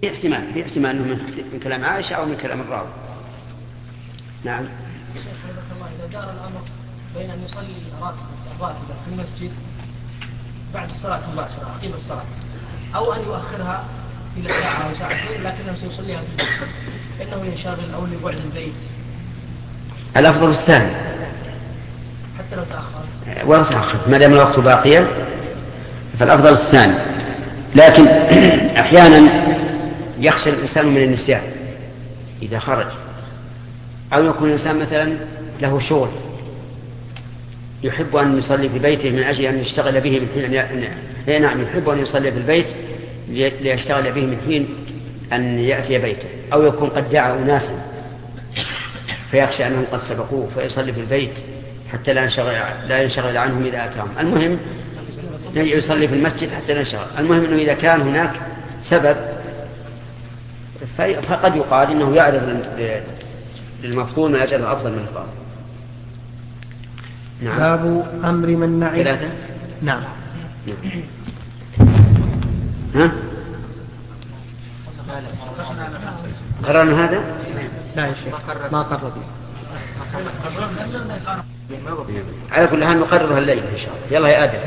في احتمال أنه من كلام عائشة أو من كلام الراوي. نعم. إذا دار الأمر بين أن يصلي راتبة في المسجد بعد الصلاة مباشرة عقب الصلاة، أو أن يؤخرها إلى ساعة أو ساعتين لكنه سيصليها في البيت، إنه ينشغل أو لبعد البيت. الأفضل الثاني حتى لو تأخر ولا تأخر ما دام الوقت باقيا فالأفضل الثاني. لكن أحيانا يخشى الإنسان من النسيان إذا خرج، أو يكون الإنسان مثلا له شغل يحب أن يصلي في بيته من أجل أن يشتغل به من حين نعم يحب أن يصلي في البيت ليشتغل به من حين أن يأتي بيته، أو يكون قد دعا أناسا فيخشى أنهم قد سبقوه فيصلي في البيت حتى لا ينشغل عنهم إذا أتاهم. المهم يصلي في المسجد حتى لا ينشغل. المهم أنه إذا كان هناك سبب فقد يقال إنه يعرض للمفضول من أجل أفضل من الفاضل. نعم. باب أمر من نعي. ثلاثة. نعم. ها؟ قررنا هذا؟ لا يا شيخ ما قرر. على كل حال نقررها الليل إن شاء الله. يلا يا آدم.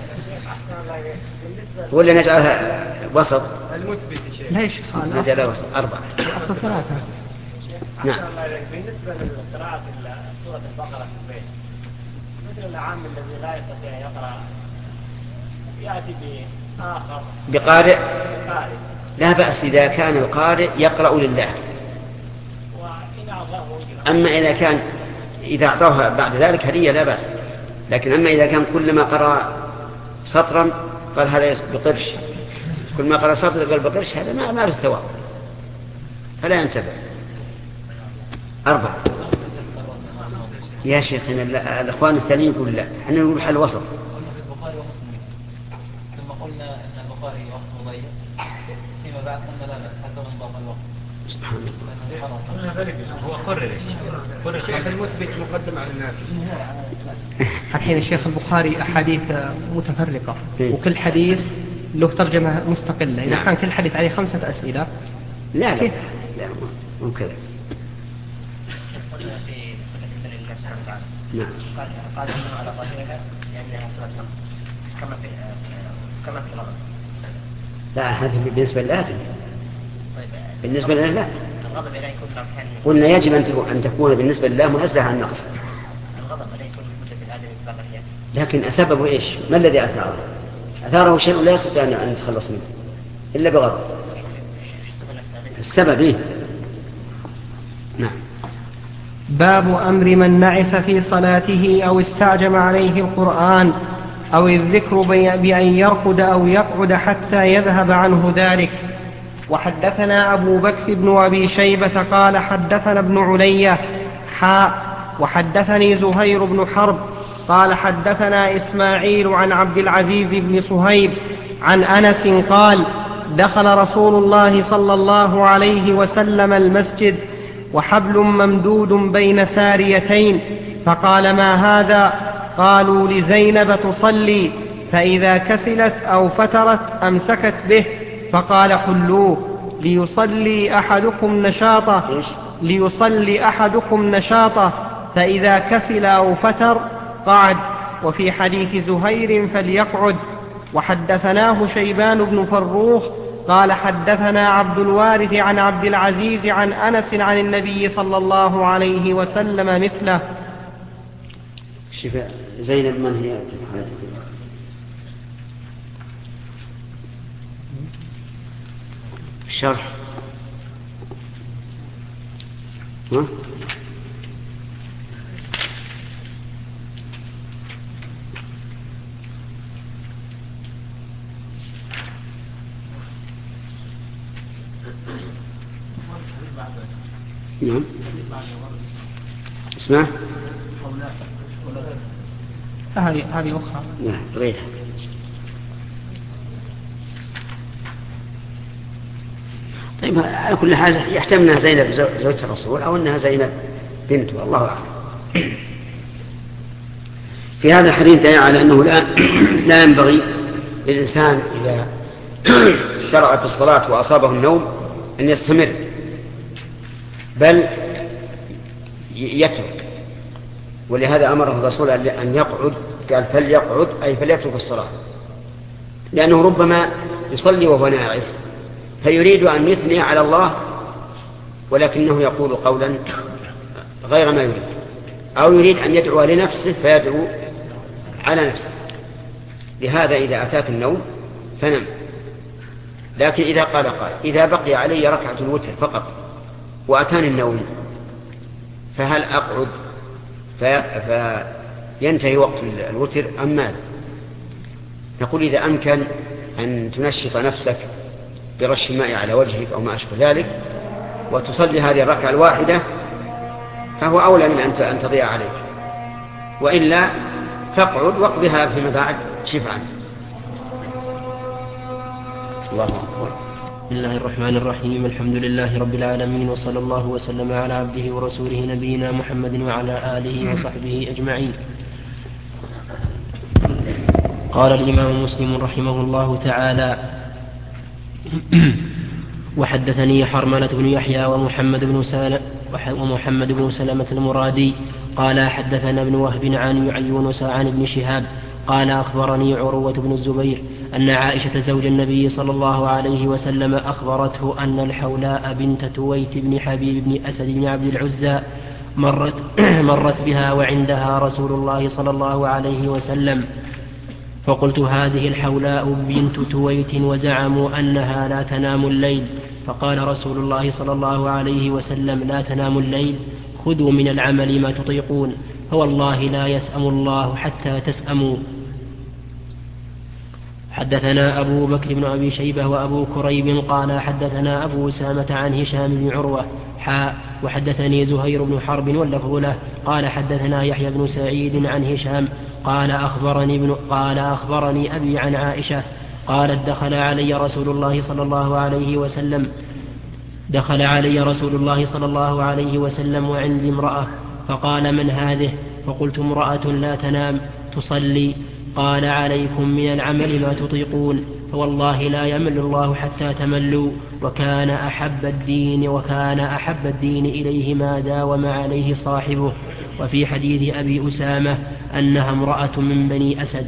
ولا نجعلها وسط؟ لا يا شيخ نجعلها وسط 4. أصل 3. نعم. بالنسبة لقراءة سورة البقرة في البيت مثل العام الذي لا يستطيع أن يقرأ يأتي بآخر بقارئ لا بأس إذا كان القارئ يقرأ لله. أما إذا أعطاه بعد ذلك هدية لا بأس. لكن أما إذا كان كلما قرأ سطرا قال هذا بقرش، كل ما قرأ سطر قال بقرش، هذا ما له ثواب فلا ينتبه. 4. يا شيخ الأخوان الثانيين يقول لا، احنا نقول حل وسط. ثم قلنا أن البخاري وقت مضيق فيما بعد قلنا لا بأس حتى من ضاق الوقت. سبحان الله. هو قرر الشيخ المثبت مقدم على الناس. الحين الشيخ البخاري أحاديث متفرقة وكل حديث له ترجمة مستقلة. إذا كان كل حديث عليه 5 أسئلة لا ممكن. نعم. قال إنه على ظاهرها لأنها سورة نص كما في الغرب. لا هذه بالنسبة للآدم. بالنسبة لله لا. الغضب لا يكون كان. قلنا يجب أن تكون بالنسبة لله منزهة عن النقص. الغضب لا يكون مثل الآدم فقط يعني. لكن أسببه إيش؟ ما الذي أثاره؟ أثاره شيء لا يستطيع أن يتخلص منه إلا بغضب. السبب إيه؟ نعم. باب أمر من نعس في صلاته أو استعجم عليه القرآن أو الذكر بأن يرقد أو يقعد حتى يذهب عنه ذلك. وحدثنا أبو بكر بن أبي شيبة قال حدثنا ابن علية وحدثني زهير بن حرب قال حدثنا إسماعيل عن عبد العزيز بن صهيب عن أنس قال دخل رسول الله صلى الله عليه وسلم المسجد وحبل ممدود بين ساريتين فقال ما هذا؟ قالوا لزينب تصلي، فإذا كسلت أو فترت أمسكت به، فقال حلوه ليصلي أحدكم نشاطه فإذا كسل أو فتر قعد. وفي حديث زهير فليقعد. وحدثناه شيبان بن فروخ قال حدثنا عبد الوارث عن عبد العزيز عن أنس عن النبي صلى الله عليه وسلم مثله. شفاء زينب من هي؟ الشرح نعم اسمع هذه أخرى. نعم غيرها. طيب على كل حال يحتمل أنها زينب زوجة الرسول أو أنها زينب بنته، الله أعلم. في هذا الحديث دليل على أنه لا ينبغي للإنسان إذا شرع في الصلاة وأصابه النوم أن يستمر، بل يترك. ولهذا أمره الرسول أن يقعد، قال فليقعد أي فليترك الصلاة، لأنه ربما يصلي وهو ناعس فيريد أن يثني على الله ولكنه يقول قولا غير ما يريد، أو يريد أن يدعو لنفسه فيدعو على نفسه. لهذا إذا أتاك النوم فنم. لكن إذا قال إذا بقي علي ركعة الوتر فقط وأتاني النوم فهل أقعد فينتهي وقت الوتر أم ماذا؟ نقول إذا أمكن أن تنشط نفسك برش الماء على وجهك أو ما أشبه ذلك وتصلي هذه الركعة الواحدة فهو أولى من أن تضيع عليك، وإلا فاقعد واقضها فيما بعد شفعا. الله أكبر. بسم الله الرحمن الرحيم. الحمد لله رب العالمين، وصلى الله وسلم على عبده ورسوله نبينا محمد وعلى آله وصحبه أجمعين. قال الإمام مسلم رحمه الله تعالى: وحدثني حرملة بن يحيى ومحمد بن سلمة المرادي قال حدثنا ابن وهب عن يونس عن ابن شهاب قال أخبرني عروة بن الزبير أن عائشة زوج النبي صلى الله عليه وسلم أخبرته أن الحولاء بنت تويت بن حبيب بن أسد بن عبد العزى مرت بها وعندها رسول الله صلى الله عليه وسلم، فقلت: هذه الحولاء بنت تويت وزعموا أنها لا تنام الليل. فقال رسول الله صلى الله عليه وسلم: لا تنام الليل، خذوا من العمل ما تطيقون، فوالله لا يسأم الله حتى تسأموا. حدثنا أبو بكر بن أبي شيبة وأبو كريب قال حدثنا أبو أسامة عن هشام بن عروة وحدثني زهير بن حرب واللفظ له قال حدثنا يحيى بن سعيد عن هشام قال أخبرني أبي عن عائشة قالت: دخل علي رسول الله صلى الله عليه وسلم وعندي امرأة، فقال: من هذه؟ فقلت: امرأة لا تنام تصلي. قال: عليكم من العمل ما تطيقون، فوالله لا يمل الله حتى تملوا. وكان أحب الدين إليه ما داوم عليه صاحبه. وفي حديث أبي أسامة أنها امرأة من بني أسد.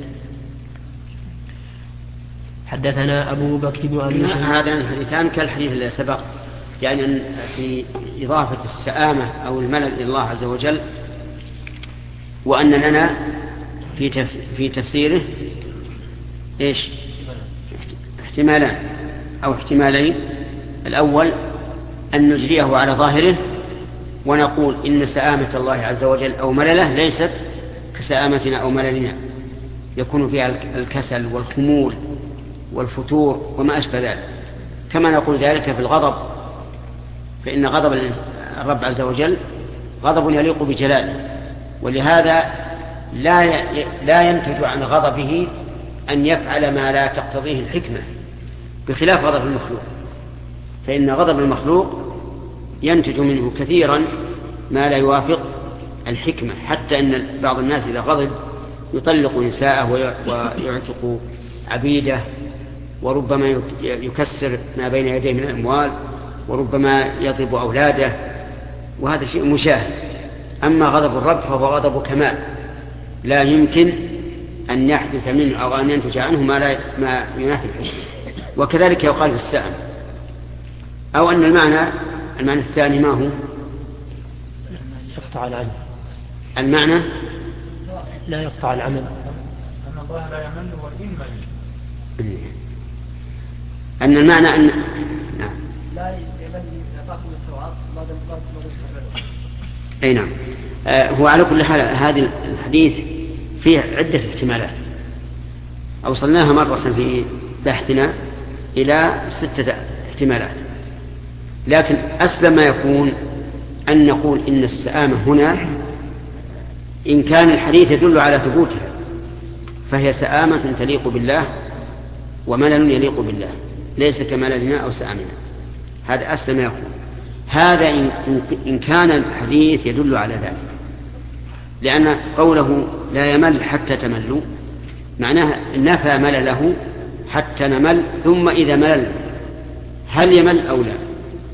حدثنا أبو بكر بن أبي شيبة. هذا الحديثان كالحديث الذي سبق، يعني أن في إضافة السآمة أو الملل إلى الله عز وجل، وأن لنا في تفسيره إيش؟ احتمالان أو احتمالين. الأول أن نجريه على ظاهره ونقول إن سآمة الله عز وجل أو ملله ليست كسآمتنا أو مللنا، يكون فيها الكسل والخمول والفتور وما أشبه ذلك، كما نقول ذلك في الغضب، فإن غضب الرب عز وجل غضب يليق بجلاله، ولهذا لا ينتج عن غضبه أن يفعل ما لا تقتضيه الحكمة، بخلاف غضب المخلوق، فإن غضب المخلوق ينتج منه كثيرا ما لا يوافق الحكمة، حتى أن بعض الناس إذا غضب يطلق نساءه ويعتق عبيده، وربما يكسر ما بين يديه من الأموال، وربما يضرب أولاده، وهذا شيء مشاهد. أما غضب الرب فهو غضب كمال، لا يمكن أن يحدث منه أو أن ينتج عنه ما ينافي الحكمة. وكذلك يقال في السأم. أو أن المعنى الثاني ما هو؟ يقطع العمل. المعنى لا يقطع العمل، أن الله لا يمل وإن مل. أن المعنى أن نعم لا يمل يعطاكم الثواب ما دام أي نعم. هو على كل حال هذا الحديث فيه عدة احتمالات أوصلناها مرة في بحثنا إلى 6 احتمالات، لكن أسلم ما يكون أن نقول إن السآمة هنا إن كان الحديث يدل على ثبوتها فهي سآمة تليق بالله وملل يليق بالله، ليس كمللنا أو سآمنا. هذا أسلم ما يكون. هذا إن كان الحديث يدل على ذلك، لأن قوله لا يمل حتى تملوا معناه نفى ملله حتى نمل، ثم إذا ملل هل يمل أو لا؟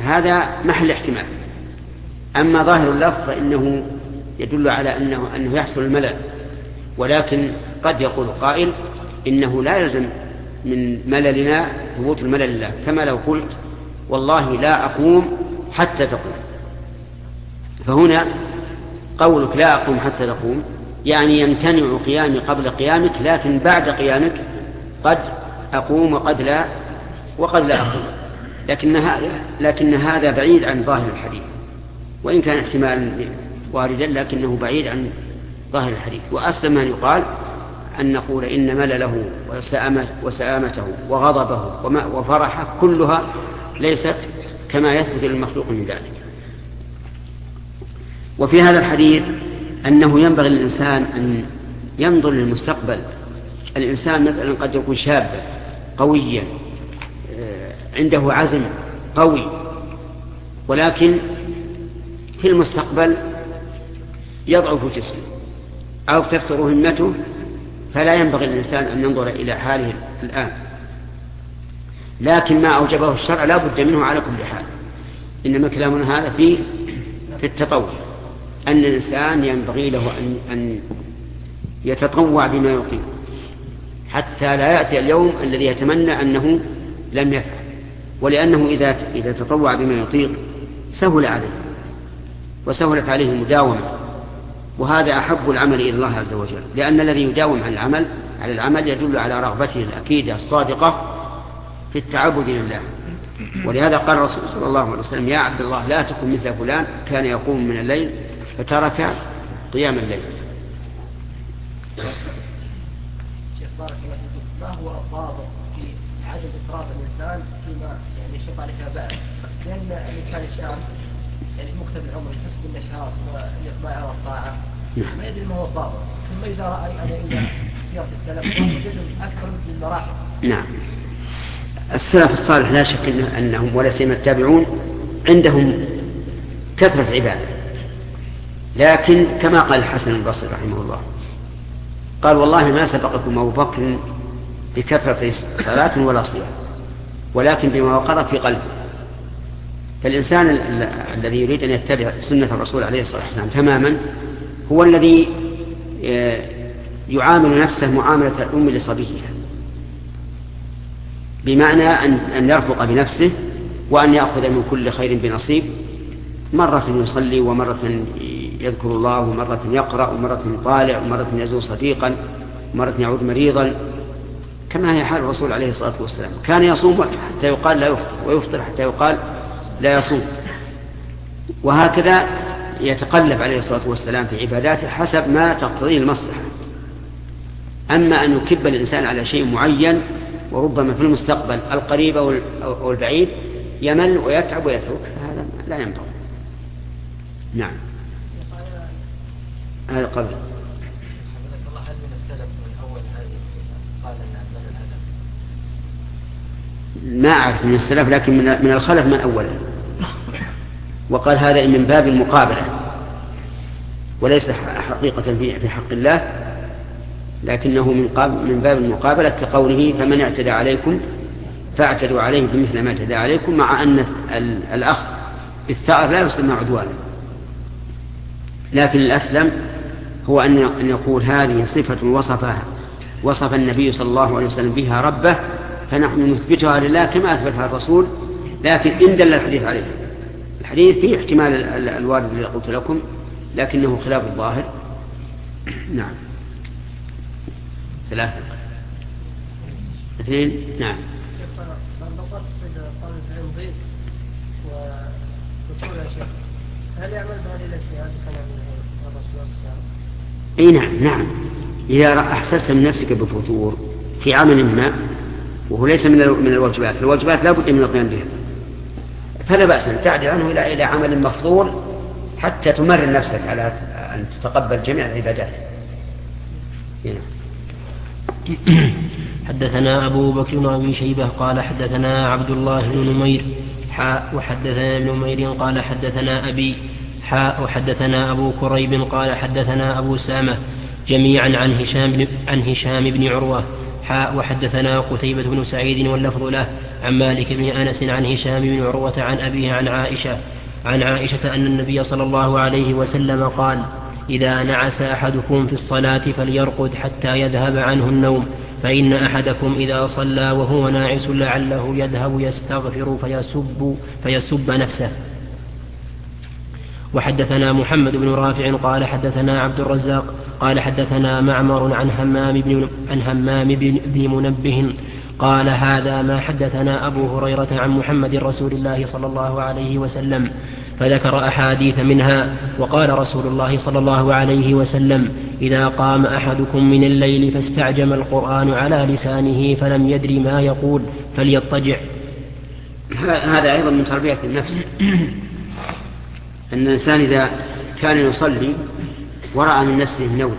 هذا محل احتمال. أما ظاهر اللفظ فإنه يدل على أنه يحصل الملل، ولكن قد يقول قائل إنه لا يلزم من مللنا ثبوت الملل لله، كما لو قلت والله لا أقوم حتى تقوم، فهنا قولك لا أقوم حتى تقوم يعني يمتنع قيامي قبل قيامك، لكن بعد قيامك قد أقوم وقد لا أقوم. لكن هذا بعيد عن ظاهر الحديث، وإن كان احتمالا واردا لكنه بعيد عن ظاهر الحديث. وأسلم أن يقال أن نقول إن ملله وسآمته وغضبه وفرحه كلها ليست كما يثبت للمخلوق من ذلك. وفي هذا الحديث أنه ينبغي للإنسان أن ينظر للمستقبل. الإنسان مثلا قد يكون شابا قويا عنده عزم قوي، ولكن في المستقبل يضعف جسمه أو تفتر همته، فلا ينبغي للإنسان أن ينظر إلى حاله الآن، لكن ما أوجبه الشرع لا بد منه على كل حال. إنما كلامنا هذا في التطوع، أن الإنسان ينبغي له أن يتطوع بما يطيق حتى لا يأتي اليوم الذي يتمنى أنه لم يفعل، ولأنه إذا تطوع بما يطيق سهل عليه وسهلت عليه المداومة، وهذا أحب العمل إلى الله عز وجل، لأن الذي يداوم على العمل يدل على رغبته الأكيدة الصادقة في التعبد لله. ولهذا قال الرسول صلى الله عليه وسلم يا عبد الله لا تكن مثل فلان كان يقوم من الليل فترك قيام الليل. شيخ بارك الله فيكم، ما هو الضابط في عدم إفراط الإنسان فيما يعني يشق عليه بعد؟ لأن الإنسان الشاب يعني مقتبل العمر يحس بالنشاط والإقبال على الطاعة، ما يدري ما هو الضابط. ثم إذا رأى إلى سيرة السلف وجدهم أكثر من المراحل. نعم، السلف الصالح لا شك أنهم ولا سيما التابعون عندهم كثرة عبادة، لكن كما قال الحسن البصري رحمه الله قال والله ما سبقكم أبو بكر بكثرة صلاة ولا صيام، ولكن بما وقر في قلبه. فالإنسان الذي يريد أن يتبع سنة الرسول عليه الصلاة والسلام تماما هو الذي يعامل نفسه معاملة الأم لصبيها، بمعنى أن يرفق بنفسه وأن يأخذ من كل خير بنصيب، مرة يصلي ومرة يذكر الله ومرة يقرأ ومرة يطالع ومرة يزور صديقا ومرة يعود مريضا، كما هي حال الرسول عليه الصلاة والسلام. كان يصوم حتى يقال لا يفطر، ويفطر حتى يقال لا يصوم، وهكذا يتقلب عليه الصلاة والسلام في عباداته حسب ما تقتضيه المصلحة. أما أن يكب الإنسان على شيء معين وربما في المستقبل القريب أو البعيد يمل ويتعب ويترك، هذا لا ينبغي. نعم، هذا قبل ما أعرف من السلف، لكن من الخلف من أوله، وقال هذا من باب المقابلة وليس حقيقة في حق الله، لكنه من باب المقابلة، كقوله فمن اعتدى عليكم فاعتدوا عليه بمثل ما اعتدى عليكم، مع أن الأخذ بالثأر لا يسمى عدوانا، لكن الأسلم هو أن يقول هذه صفة وصف النبي صلى الله عليه وسلم بها ربه، فنحن نثبتها لله كما أثبتها الرسول، لكن إن دل الحديث عليه. الحديث فيه احتمال الوارد الذي قلت لكم، لكنه خلاف الظاهر. نعم، 3 2 نعم. هل يعمل بهذه الأشياء كلام الرسول صلى الله عليه وسلم؟ اي نعم، إذا أحسست من نفسك بفتور في عمل ما وهو ليس من الواجبات، الواجبات لا بد من القيام بها، فلا بأس أن تعدل عنه إلى عمل مفضول حتى تمرن نفسك على أن تتقبل جميع العبادات. حدثنا أبو بكر بن أبي شيبة قال حدثنا عبد الله بن نمير وحدثنا ابن نمير قال حدثنا أبي وحدثنا أبو كريب قال حدثنا أبو سامة جميعا عن هشام بن عروة وحدثنا قتيبة بن سعيد واللفظ له عن مالك بن أنس عن هشام بن عروة عن أبيه عن عائشة أن النبي صلى الله عليه وسلم قال: إذا نعس أحدكم في الصلاة فليرقد حتى يذهب عنه النوم، فإن أحدكم إذا صلى وهو ناعس لعله يذهب يستغفر فيسب نفسه. وحدثنا محمد بن رافع قال حدثنا عبد الرزاق قال حدثنا معمر عن همام بن منبه قال: هذا ما حدثنا أبو هريرة عن محمد رسول الله صلى الله عليه وسلم، فذكر أحاديث منها. وقال رسول الله صلى الله عليه وسلم: إذا قام أحدكم من الليل فاستعجم القرآن على لسانه فلم يدر ما يقول فليضطجع. هذا أيضا من تربية النفس، أن الإنسان إذا كان يصلي ورأى من نفسه النوم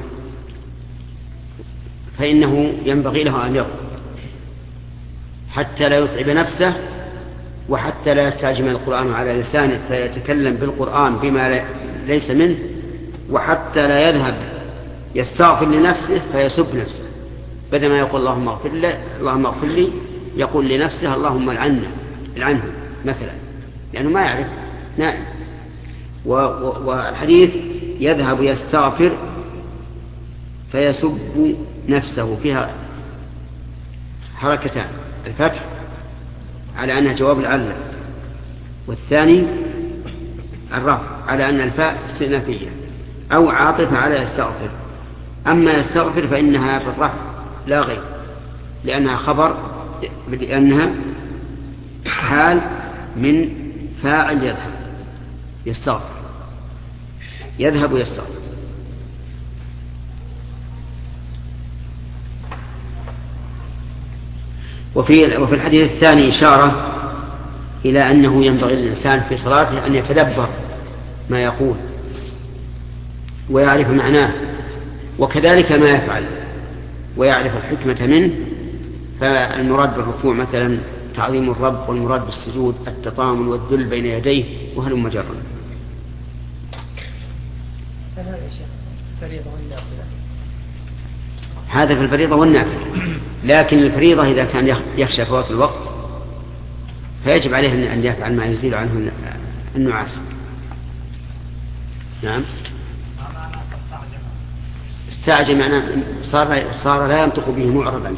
فإنه ينبغي له أن يرقد حتى لا يتعب نفسه، وحتى لا يستعجم القرآن على لسانه فيتكلم بالقرآن بما ليس منه، وحتى لا يذهب يستغفر لنفسه فيسب نفسه، بدل ما يقول اللهم اغفر لي يقول لنفسه اللهم العنه مثلا، لأنه ما يعرف نائم. والحديث يذهب يستغفر فيسب نفسه فيها حركتان: الفتح على أنها جواب العلة، والثاني الرفع على أن الفاء استئنافية أو عاطفة على يستغفر. أما يستغفر فإنها في الرفع لا غير، لأنها خبر، لأنها حال من فاعل يذهب يستغفر. وفي الحديث الثاني إشارة إلى أنه ينبغي للإنسان في صلاته أن يتدبر ما يقول ويعرف معناه، وكذلك ما يفعل ويعرف الحكمة منه. فالمراد بالركوع مثلا تعظيم الرب، والمراد بالسجود التطامن والذل بين يديه وهلم جرا. هذا في الفريضة والنافلة، لكن الفريضة إذا كان يخشى فوات الوقت فيجب عليه أن يفعل ما يزيل عنه النعاس. نعم. استعجل معناه صار لا ينطق به معربا.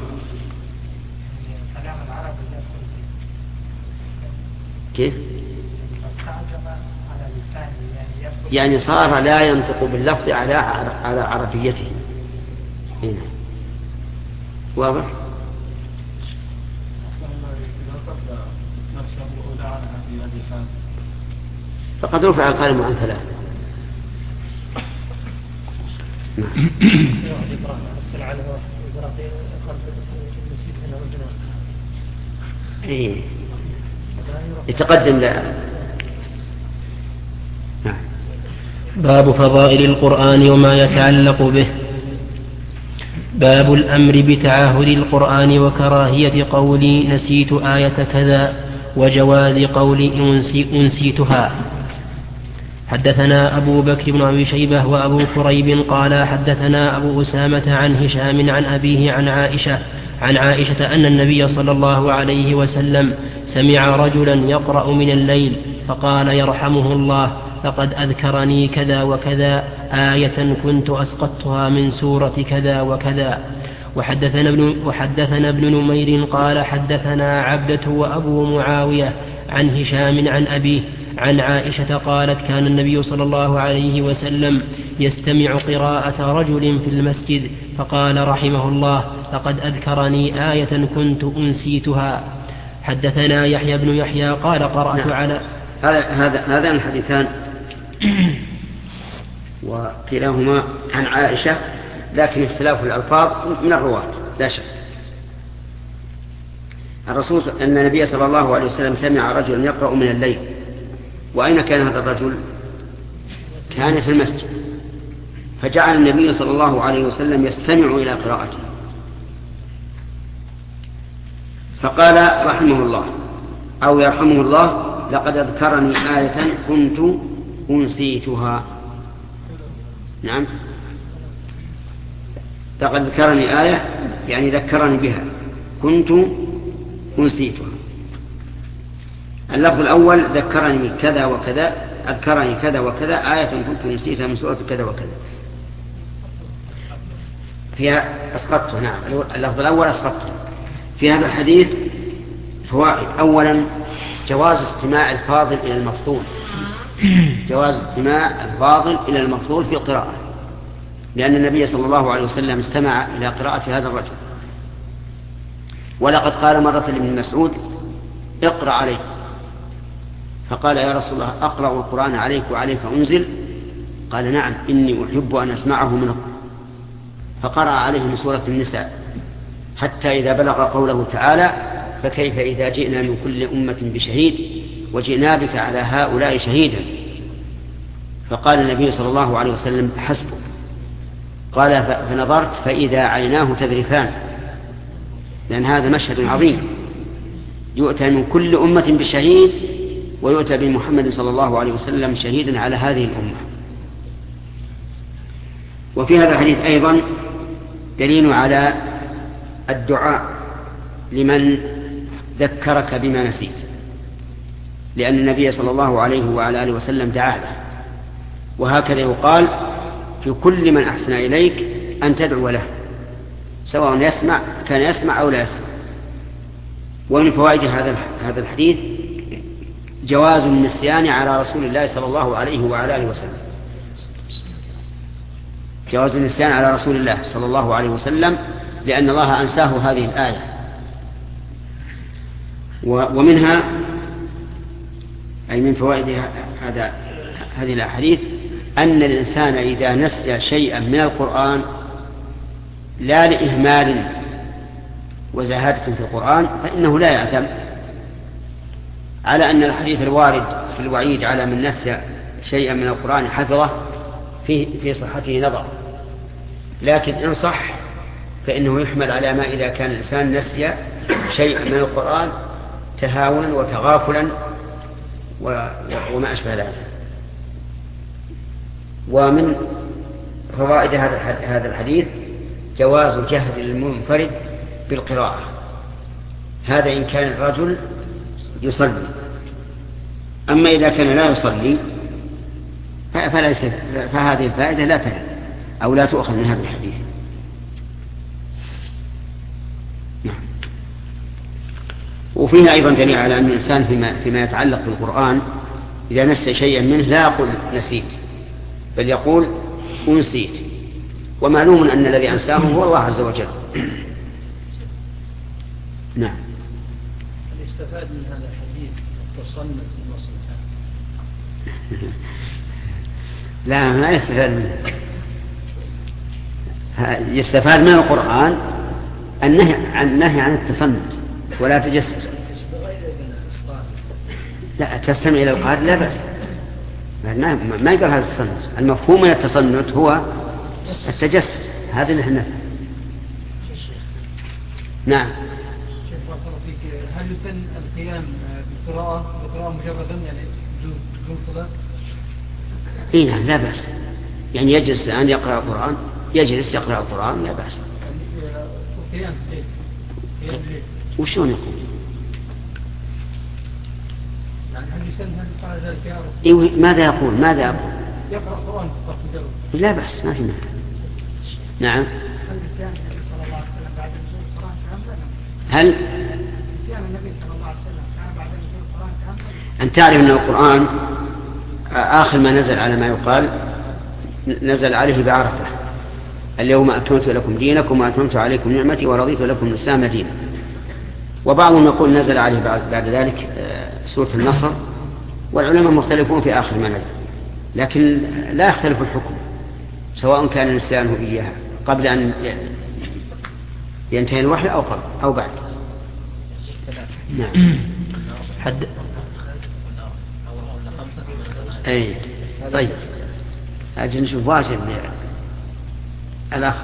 كيف؟ يعني صار لا ينطق باللفظ على عربيته. هنا واضح؟ فقد رفع القلم عن 3. يتقدم لا. باب فضائل القرآن وما يتعلق به. باب الأمر بتعاهد القرآن وكراهية قول نسيت آية كذا، وجواز قول أنسيتها. حدثنا أبو بكر بن أبي شيبة وأبو كريب قال حدثنا أبو أسامة عن هشام عن أبيه عن عائشة أن النبي صلى الله عليه وسلم سمع رجلا يقرأ من الليل فقال: يرحمه الله، لقد أذكرني كذا وكذا آية كنت أسقطتها من سورة كذا وكذا. وحدثنا ابن نمير قال حدثنا عبدة وأبو معاوية عن هشام عن أبيه عن عائشة قالت: كان النبي صلى الله عليه وسلم يستمع قراءة رجل في المسجد فقال رحمه الله: لقد أذكرني آية كنت أنسيتها. حدثنا يحيى بن يحيى قال قرأت على هذان الحديثان وكلاهما عن عائشة، لكن اختلاف الألفاظ من الرواة لا شك. الرسول أن النبي صلى الله عليه وسلم سمع رجلا يقرأ من الليل. وأين كان هذا الرجل؟ كان في المسجد، فجعل النبي صلى الله عليه وسلم يستمع إلى قراءته، فقال رحمه الله أو يرحمه الله: لقد أذكرني آية كنت أنسيتها. نعم، لقد ذكرني آية يعني ذكرني بها كنت أنسيتها. اللفظ الأول ذكرني كذا وكذا، أذكرني كذا وكذا، آية كنت نسيتها من سورة كذا وكذا، فيها أسقطته. نعم، اللفظ الأول أسقطته. في هذا الحديث فوائد. أولا جواز استماع الفاضل إلى المفضول، جواز استماع الفاضل إلى المفضول في القراءة، لأن النبي صلى الله عليه وسلم استمع إلى قراءة هذا الرجل. ولقد قال مرة لابن مسعود اقرأ عليك، فقال يا رسول الله أقرأ القرآن عليك وعليك أنزل؟ قال نعم إني أحب أن أسمعه من القرآن. فقرأ عليه من سورة النساء حتى إذا بلغ قوله تعالى فكيف إذا جئنا من كل أمة بشهيد وجئنا بك على هؤلاء شهيدا. فقال النبي صلى الله عليه وسلم حسبك. قال فنظرت فإذا عيناه تذرفان، لأن هذا مشهد عظيم، يؤتى من كل أمة بشهيد ويؤتى بمحمد صلى الله عليه وسلم شهيدا على هذه الأمة. وفي هذا الحديث أيضا دليل على الدعاء لمن ذكرك بما نسيت، لأن النبي صلى الله عليه وعلى آله وسلم دعا له، وهكذا يقال في كل من أحسن إليك أن تدعو له، سواء يسمع كان يسمع أو لا يسمع. ومن فوائد هذا الحديث جواز النسيان على رسول الله صلى الله عليه وعلى آله وسلم، جواز النسيان على رسول الله صلى الله عليه وسلم، لأن الله أنساه هذه الآية. ومنها أي من فوائد هذه الأحاديث أن الإنسان إذا نسي شيئا من القرآن لا لإهمال وزهادة في القرآن فإنه لا يأثم، على أن الحديث الوارد في الوعيد على من نسي شيئا من القرآن حفظه في صحته نظر، لكن إن صح فإنه يحمل على ما إذا كان الإنسان نسي شيئا من القرآن تهاونا وتغافلا وما أشبه ذلك. ومن فوائد هذا الحديث جواز جهد المنفرد بالقراءة، هذا إن كان الرجل يصلي. أما إذا كان لا يصلي فهذه الفائدة لا ترد أو لا تؤخذ من هذا الحديث. نعم. وفيها أيضا دليل على أن الإنسان فيما يتعلق بالقرآن إذا نسي شيئا منه لا يقول نسيت، بل يقول أنسيت، ومعلوم أن الذي أنساه هو الله عز وجل. نعم. هل يستفاد من هذا الحديث التصنت المصلحة؟ لا، ما يستفاد منه. يستفاد من القرآن النهي عن التصنت ولا تجسس. لا، تستمع إلى القارئ لا بأس، ما يقال هذا التصنت. المفهوم من التصنت هو التجسس، هذا اللي احنا. نعم. هل يسن القيام بالقراءة مجردا يعني بدون صلاة؟ إيه نعم، لا بأس، يعني يجلس الآن يقرأ القرآن، يجلس يقرأ القرآن لا بأس. القيام وشون يقول؟ يعني هل يسن هل يفعل ذلك يا رب؟ إيه ماذا يقول؟ يقرأ القرآن فقط مجرد. لا بأس، ما في مانع. نعم. هل نسيان النبي صلى الله عليه وسلم بعد نزول القرآن كاملا؟ هل نسيان النبي صلى الله عليه وسلم كان بعد نزول القرآن كاملا؟ أن تعرف أن القرآن آخر ما نزل على ما يقال نزل عليه بعرفة: اليوم أكملت لكم دينكم وأتممت عليكم نعمتي ورضيت لكم الإسلام دينا. وبعضهم يقول نزل عليه بعد ذلك سورة النصر، والعلماء مختلفون في آخر ما نزل، لكن لا يختلف الحكم سواء كان نسيانه إياها قبل أن ينتهي الوحي أو بعد. نعم. حد أي طيب، أجل نشوف واجد الأخ.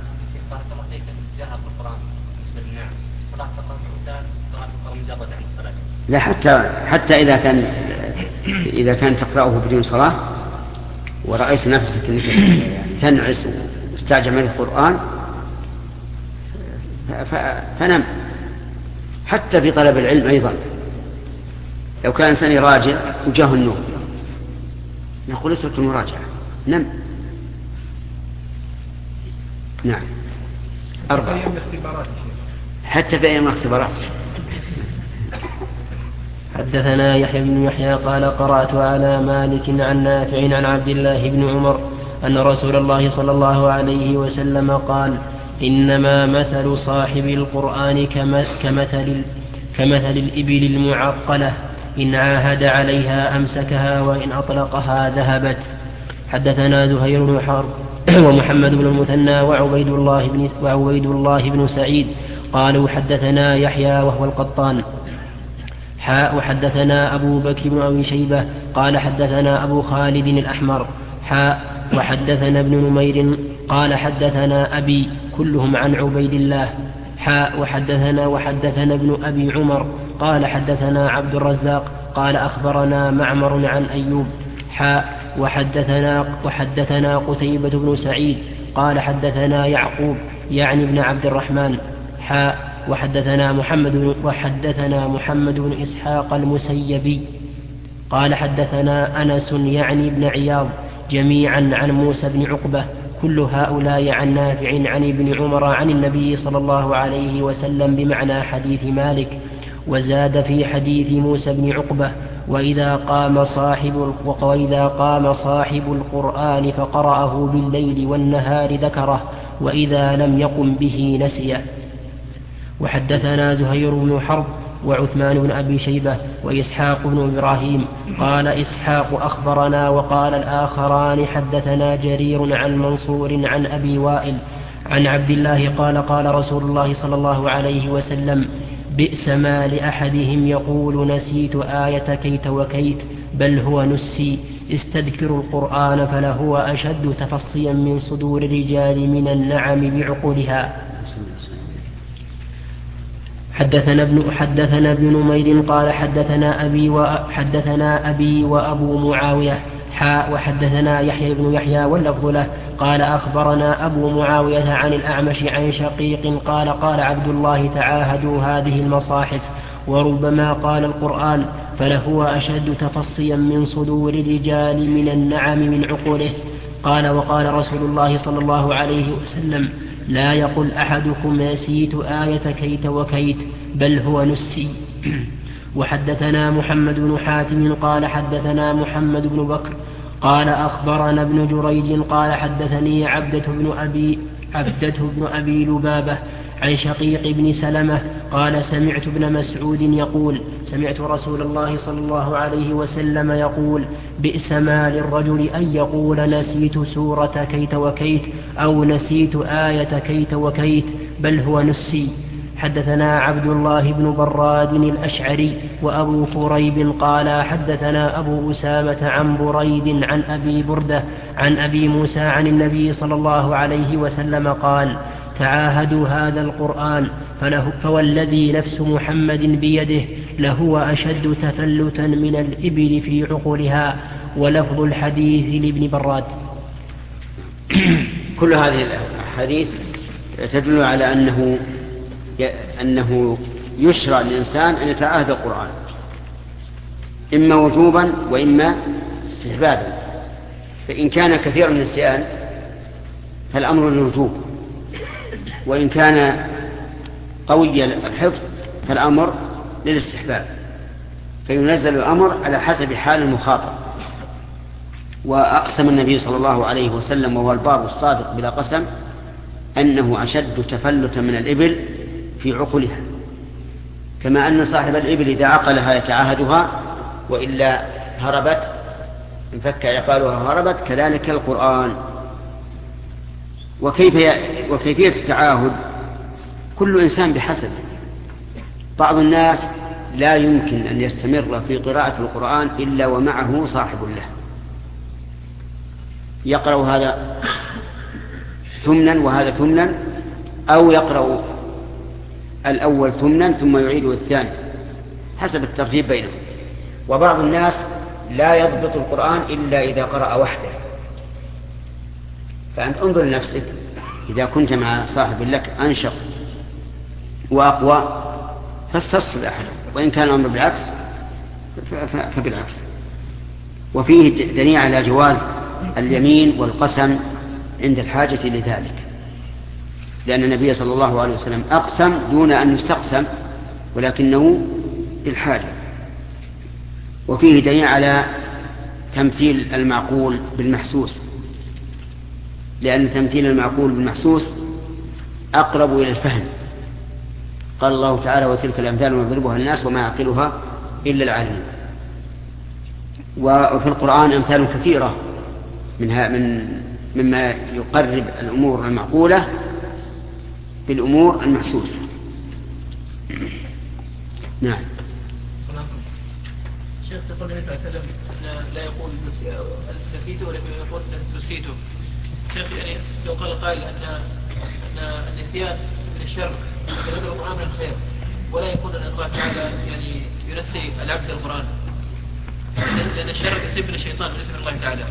لا، حتى إذا كان تقرأه بدون صلاة ورأيت نفسك أنك تنعس واستعجل من القرآن فنم. حتى في طلب العلم أيضا لو كان إنسان يراجع وجاه النوم نقول اترك المراجعة، نم. نعم. 4 حتى في أيام الاختبارات. حدثنا يحيى بن يحيى قال قرأت على مالك عن نافع عن عبد الله بن عمر أن رسول الله صلى الله عليه وسلم قال: إنما مثل صاحب القرآن كمثل الإبل المعقلة، إن عاهد عليها أمسكها وإن أطلقها ذهبت. حدثنا زهير بن حرب ومحمد بن المثنى وعبيد الله بن سعيد قالوا حدثنا يحيى وهو القطان وحدثنا أبو بكر بن أبي شيبة قال حدثنا أبو خالد الأحمر وحدثنا ابن نمير قال حدثنا أبي كلهم عن عبيد الله وحدثنا ابن أبي عمر قال حدثنا عبد الرزاق قال أخبرنا معمر عن أيوب وحدثنا قتيبة بن سعيد قال حدثنا يعقوب يعني ابن عبد الرحمن وحدثنا محمد بن إسحاق المسيبي قال حدثنا أنس يعني ابن عياض جميعا عن موسى بن عقبة كل هؤلاء عن نافع عن ابن عمر عن النبي صلى الله عليه وسلم بمعنى حديث مالك. وزاد في حديث موسى بن عقبة: وإذا قام صاحب القرآن فقرأه بالليل والنهار ذكره، وإذا لم يقم به نسيه. وحدثنا زهير بن حرب وعثمان بن أبي شيبة وإسحاق بن إبراهيم قال إسحاق أخبرنا، وقال الآخران حدثنا جرير عن منصور عن أبي وائل عن عبد الله قال رسول الله صلى الله عليه وسلم: بئس ما لأحدهم يقول نسيت آية كيت وكيت، بل هو نسي. استذكروا القرآن فلهو أشد تفصيا من صدور الرجال من النعم بعقولها. حدثنا ابن نمير قال حدثنا أبي وأبو معاوية وحدثنا يحيى بن يحيى واللفظ له قال أخبرنا أبو معاوية عن الأعمش عن شقيق قال عبد الله: تعاهدوا هذه المصاحف. وربما قال القرآن فلهو أشد تفصيا من صدور الرجال من النعم من عقوله. وقال رسول الله صلى الله عليه وسلم: لا يقل أحدكم نسيت آية كيت وكيت، بل هو نسي. وحدثنا محمد بن حاتم قال حدثنا محمد بن بكر قال أخبرنا ابن جريج قال حدثني عبدة بن أبي لبابة عن شقيق بن سلمة قال: سمعت ابن مسعود يقول: سمعت رسول الله صلى الله عليه وسلم يقول: بئس ما للرجل أن يقول نسيت سورة كيت وكيت أو نسيت آية كيت وكيت، بل هو نسي. حدثنا عبد الله بن براد الأشعري وأبو كريب قال حدثنا أبو أسامة عن بريد عن أبي بردة عن أبي موسى عن النبي صلى الله عليه وسلم قال: تعاهدوا هذا القرآن فوالذي نفس محمد بيده لهو أشد تفلتا من الإبل في عقولها. ولفظ الحديث لابن براد. كل هذه الحديث تدل على أنه يشرع للإنسان أن يتعاهد القرآن إما وجوبا وإما استحبابا. فإن كان كثير من النسيان فالأمر للوجوب، وإن كان قوي الحفظ فالأمر للاستحباب، فينزل الأمر على حسب حال المخاطب. وأقسم النبي صلى الله عليه وسلم وهو البار الصادق بلا قسم أنه أشد تفلتا من الإبل في عقلها، كما أن صاحب الإبل إذا عقلها يتعاهدها وإلا هربت انفك عقالها هربت، كذلك القرآن. وكيفية التعاهد كل إنسان بحسب. بعض الناس لا يمكن أن يستمر في قراءة القرآن إلا ومعه صاحب له، يقرأ هذا ثمنا وهذا ثمنا، أو يقرأ الأول ثمنا ثم يعيد الثاني حسب الترتيب بينهم. وبعض الناس لا يضبط القرآن إلا إذا قرأ وحده. فأنت انظر لنفسك، إذا كنت مع صاحب لك أنشط وأقوى فاستصحب أحد، وإن كان الأمر بالعكس فبالعكس. وفيه دليل على جواز اليمين والقسم عند الحاجة لذلك، لأن النبي صلى الله عليه وسلم أقسم دون أن يستقسم ولكنه للحاجة. وفيه دليل على تمثيل المعقول بالمحسوس، لأن تمثيل المعقول بالمحسوس أقرب إلى الفهم. قال الله تعالى: وتلك الأمثال نضربها للناس وما يعقلها إلا العالمون. وفي القرآن أمثال كثيرة مما يقرب الأمور المعقولة بالأمور المحسوسة. نعم. شيخ تقول النبي صلى الله عليه وسلم لا يقول نسيته ولكن يقول نسيته. شيخ يعني لو قال قائل أن النسيان من الشر يدل القرآن من الخير، ولا يكون أن الله تعالى يعني ينسي العبد القرآن، لأن الشر يصيب من الشيطان وليس من الله تعالى.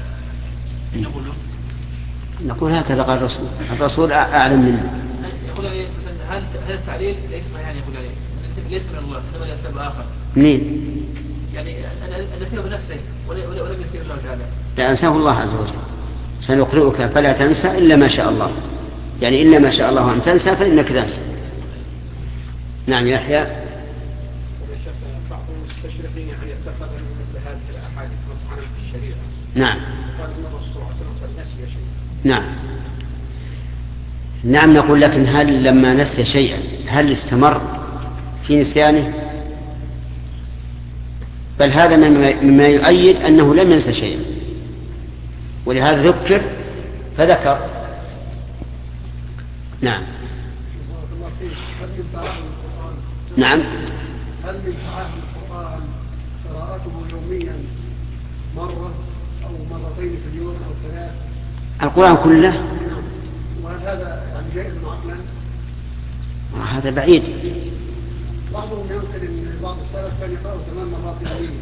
نقول هكذا قال الرسول أعلم منه. يقول عليه مثلا هل التعليل ليس يعني يقول عليه ليس من الله إنما لأسباب آخر. منين؟ يعني أن نسيه بنفسه ولم يسيه الله تعالى. لا، أنساه الله عز وجل. سنقرئك فلا تنسى إلا ما شاء الله، يعني إلا ما شاء الله أن تنسى فإنك تنسى. نعم يا يحيى. بعض المستشرقين يعني اتخذ مثل هذه الأحاديث مطعنا في الشريعة. نعم. قال إن الرسول صلى الله عليه وسلم نسي شيء. نعم. نعم نقول لكن هل لما نسي شيئا هل استمر في نسيانه؟ بل هذا مما يؤيد أنه لم ينسى شيئا، ولهذا ذكر فذكر. نعم. نعم. هل من تعاهد القرآن قراءته يوميا مرة أو مرتين في اليوم أو ثلاث؟ القرآن كله؟ وهل هذا يعني جائز عقلا؟ هذا بعيد. بعضهم ينقل ان بعض السلف كان يقرأ 8 مرات يوميا.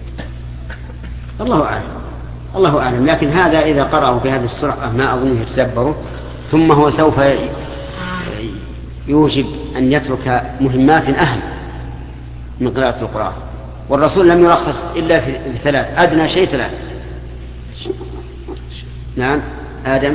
الله أعلم، لكن هذا إذا قرأه بهذه السرعة ما أظنه يتدبره، ثم هو سوف يوجب أن يترك مهمات أهم من قراءة القرآن. والرسول لم يرخص إلا في 3، أدنى شيء 3. نعم. آدم.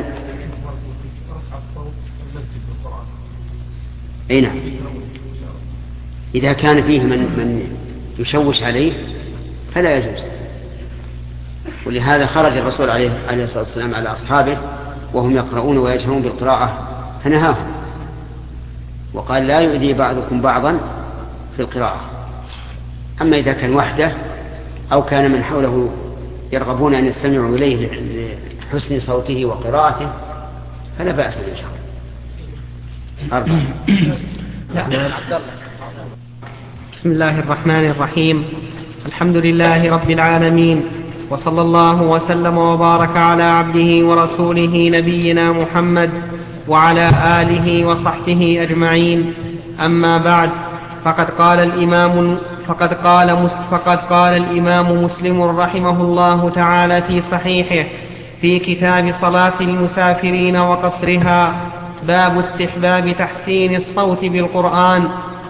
أي نعم. إذا كان فيه من يشوش عليه فلا يجوز. ولهذا خرج الرسول عليه الصلاة والسلام على أصحابه وهم يقرؤون ويجهرون بالقراءة فنهاهم وقال: لا يؤذي بعضكم بعضا في القراءة. أما إذا كان وحده أو كان من حوله يرغبون أن يستمعوا إليه لحسن صوته وقراءته فلا بأس بالجهر. 4. بسم الله الرحمن الرحيم. الحمد لله رب العالمين، وصلى الله وسلم وبارك على عبده ورسوله نبينا محمد وعلى آله وصحبه أجمعين. أما بعد، فقد قال الإمام مسلم رحمه الله تعالى في صحيحه في كتاب صلاة المسافرين وقصرها: باب استحباب تحسين الصوت بالقرآن.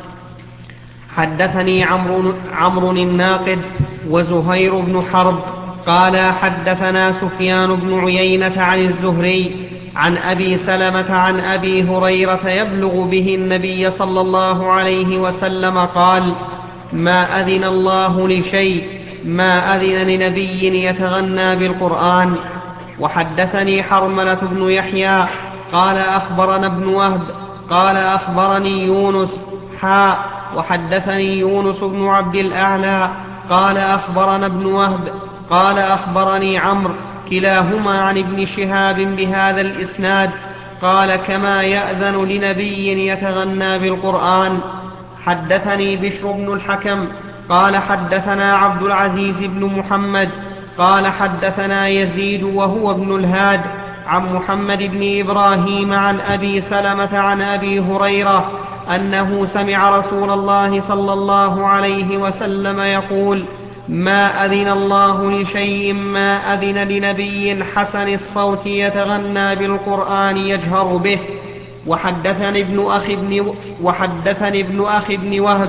حدثني عمرو الناقد وزهير بن حرب قال حدثنا سفيان بن عيينة عن الزهري عن أبي سلمة عن أبي هريرة يبلغ به النبي صلى الله عليه وسلم قال: ما أذن الله لشيء ما أذن لنبي يتغنى بالقرآن. وحدثني حرملة بن يحيى قال أخبرنا ابن وهب قال أخبرني يونس وحدثني يونس بن عبد الأعلى قال أخبرنا ابن وهب قال أخبرني عمرو كلاهما عن ابن شهاب بهذا الإسناد قال: كما يأذن لنبي يتغنى بالقرآن. حدثني بشر بن الحكم قال حدثنا عبد العزيز بن محمد قال حدثنا يزيد وهو ابن الهاد عن محمد بن إبراهيم عن أبي سلمة عن أبي هريرة أنه سمع رسول الله صلى الله عليه وسلم يقول: ما أذن الله لشيء ما أذن لنبي حسن الصوت يتغنى بالقرآن يجهر به. وحدثني ابن أخي بن وهب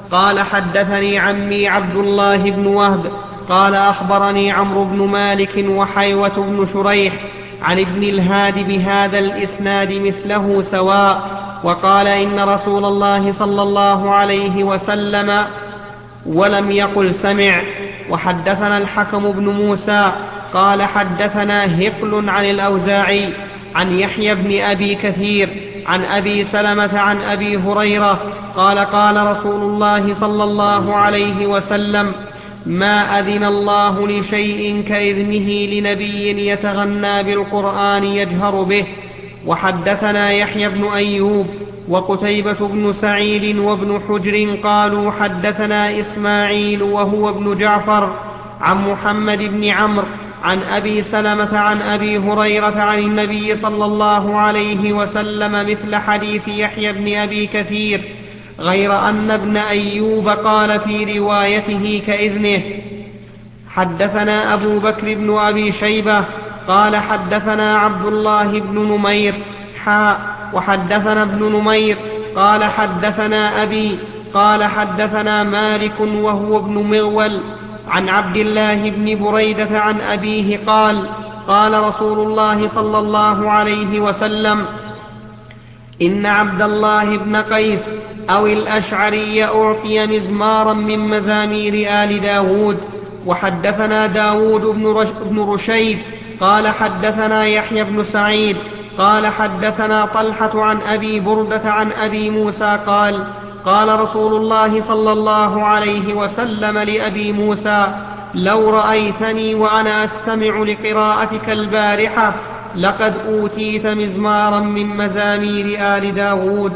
قال حدثني عمي عبد الله بن وهب قال أخبرني عمرو بن مالك وحيوة بن شريح عن ابن الهاد بهذا الإسناد مثله سواء، وقال إن رسول الله صلى الله عليه وسلم ولم يقل سمع. وحدثنا الحكم بن موسى قال حدثنا هقل عن الأوزاعي عن يحيى بن أبي كثير عن أبي سلمة عن أبي هريرة قال قال رسول الله صلى الله عليه وسلم ما أذن الله لشيء كإذنه لنبي يتغنى بالقرآن يجهر به. وحدثنا يحيى بن أيوب وقتيبة بن سعيد وابن حجر قالوا حدثنا إسماعيل وهو ابن جعفر عن محمد بن عمرو عن أبي سلمة عن أبي هريرة عن النبي صلى الله عليه وسلم مثل حديث يحيى بن أبي كثير، غير أن ابن أيوب قال في روايته كإذنه. حدثنا أبو بكر بن أبي شيبة قال حدثنا عبد الله بن نمير وحدثنا ابن نمير قال حدثنا أبي قال حدثنا مالك وهو ابن مغول عن عبد الله بن بريدة عن أبيه قال قال رسول الله صلى الله عليه وسلم إن عبد الله بن قيس أو الأشعري أعطي مزمارا من مزامير آل داود. وحدثنا داود بن رشيد قال حدثنا يحيى بن سعيد قال حدثنا طلحة عن أبي بردة عن أبي موسى قال قال رسول الله صلى الله عليه وسلم لأبي موسى لو رأيتني وأنا أستمع لقراءتك البارحة لقد أوتيت مزمارا من مزامير آل داود.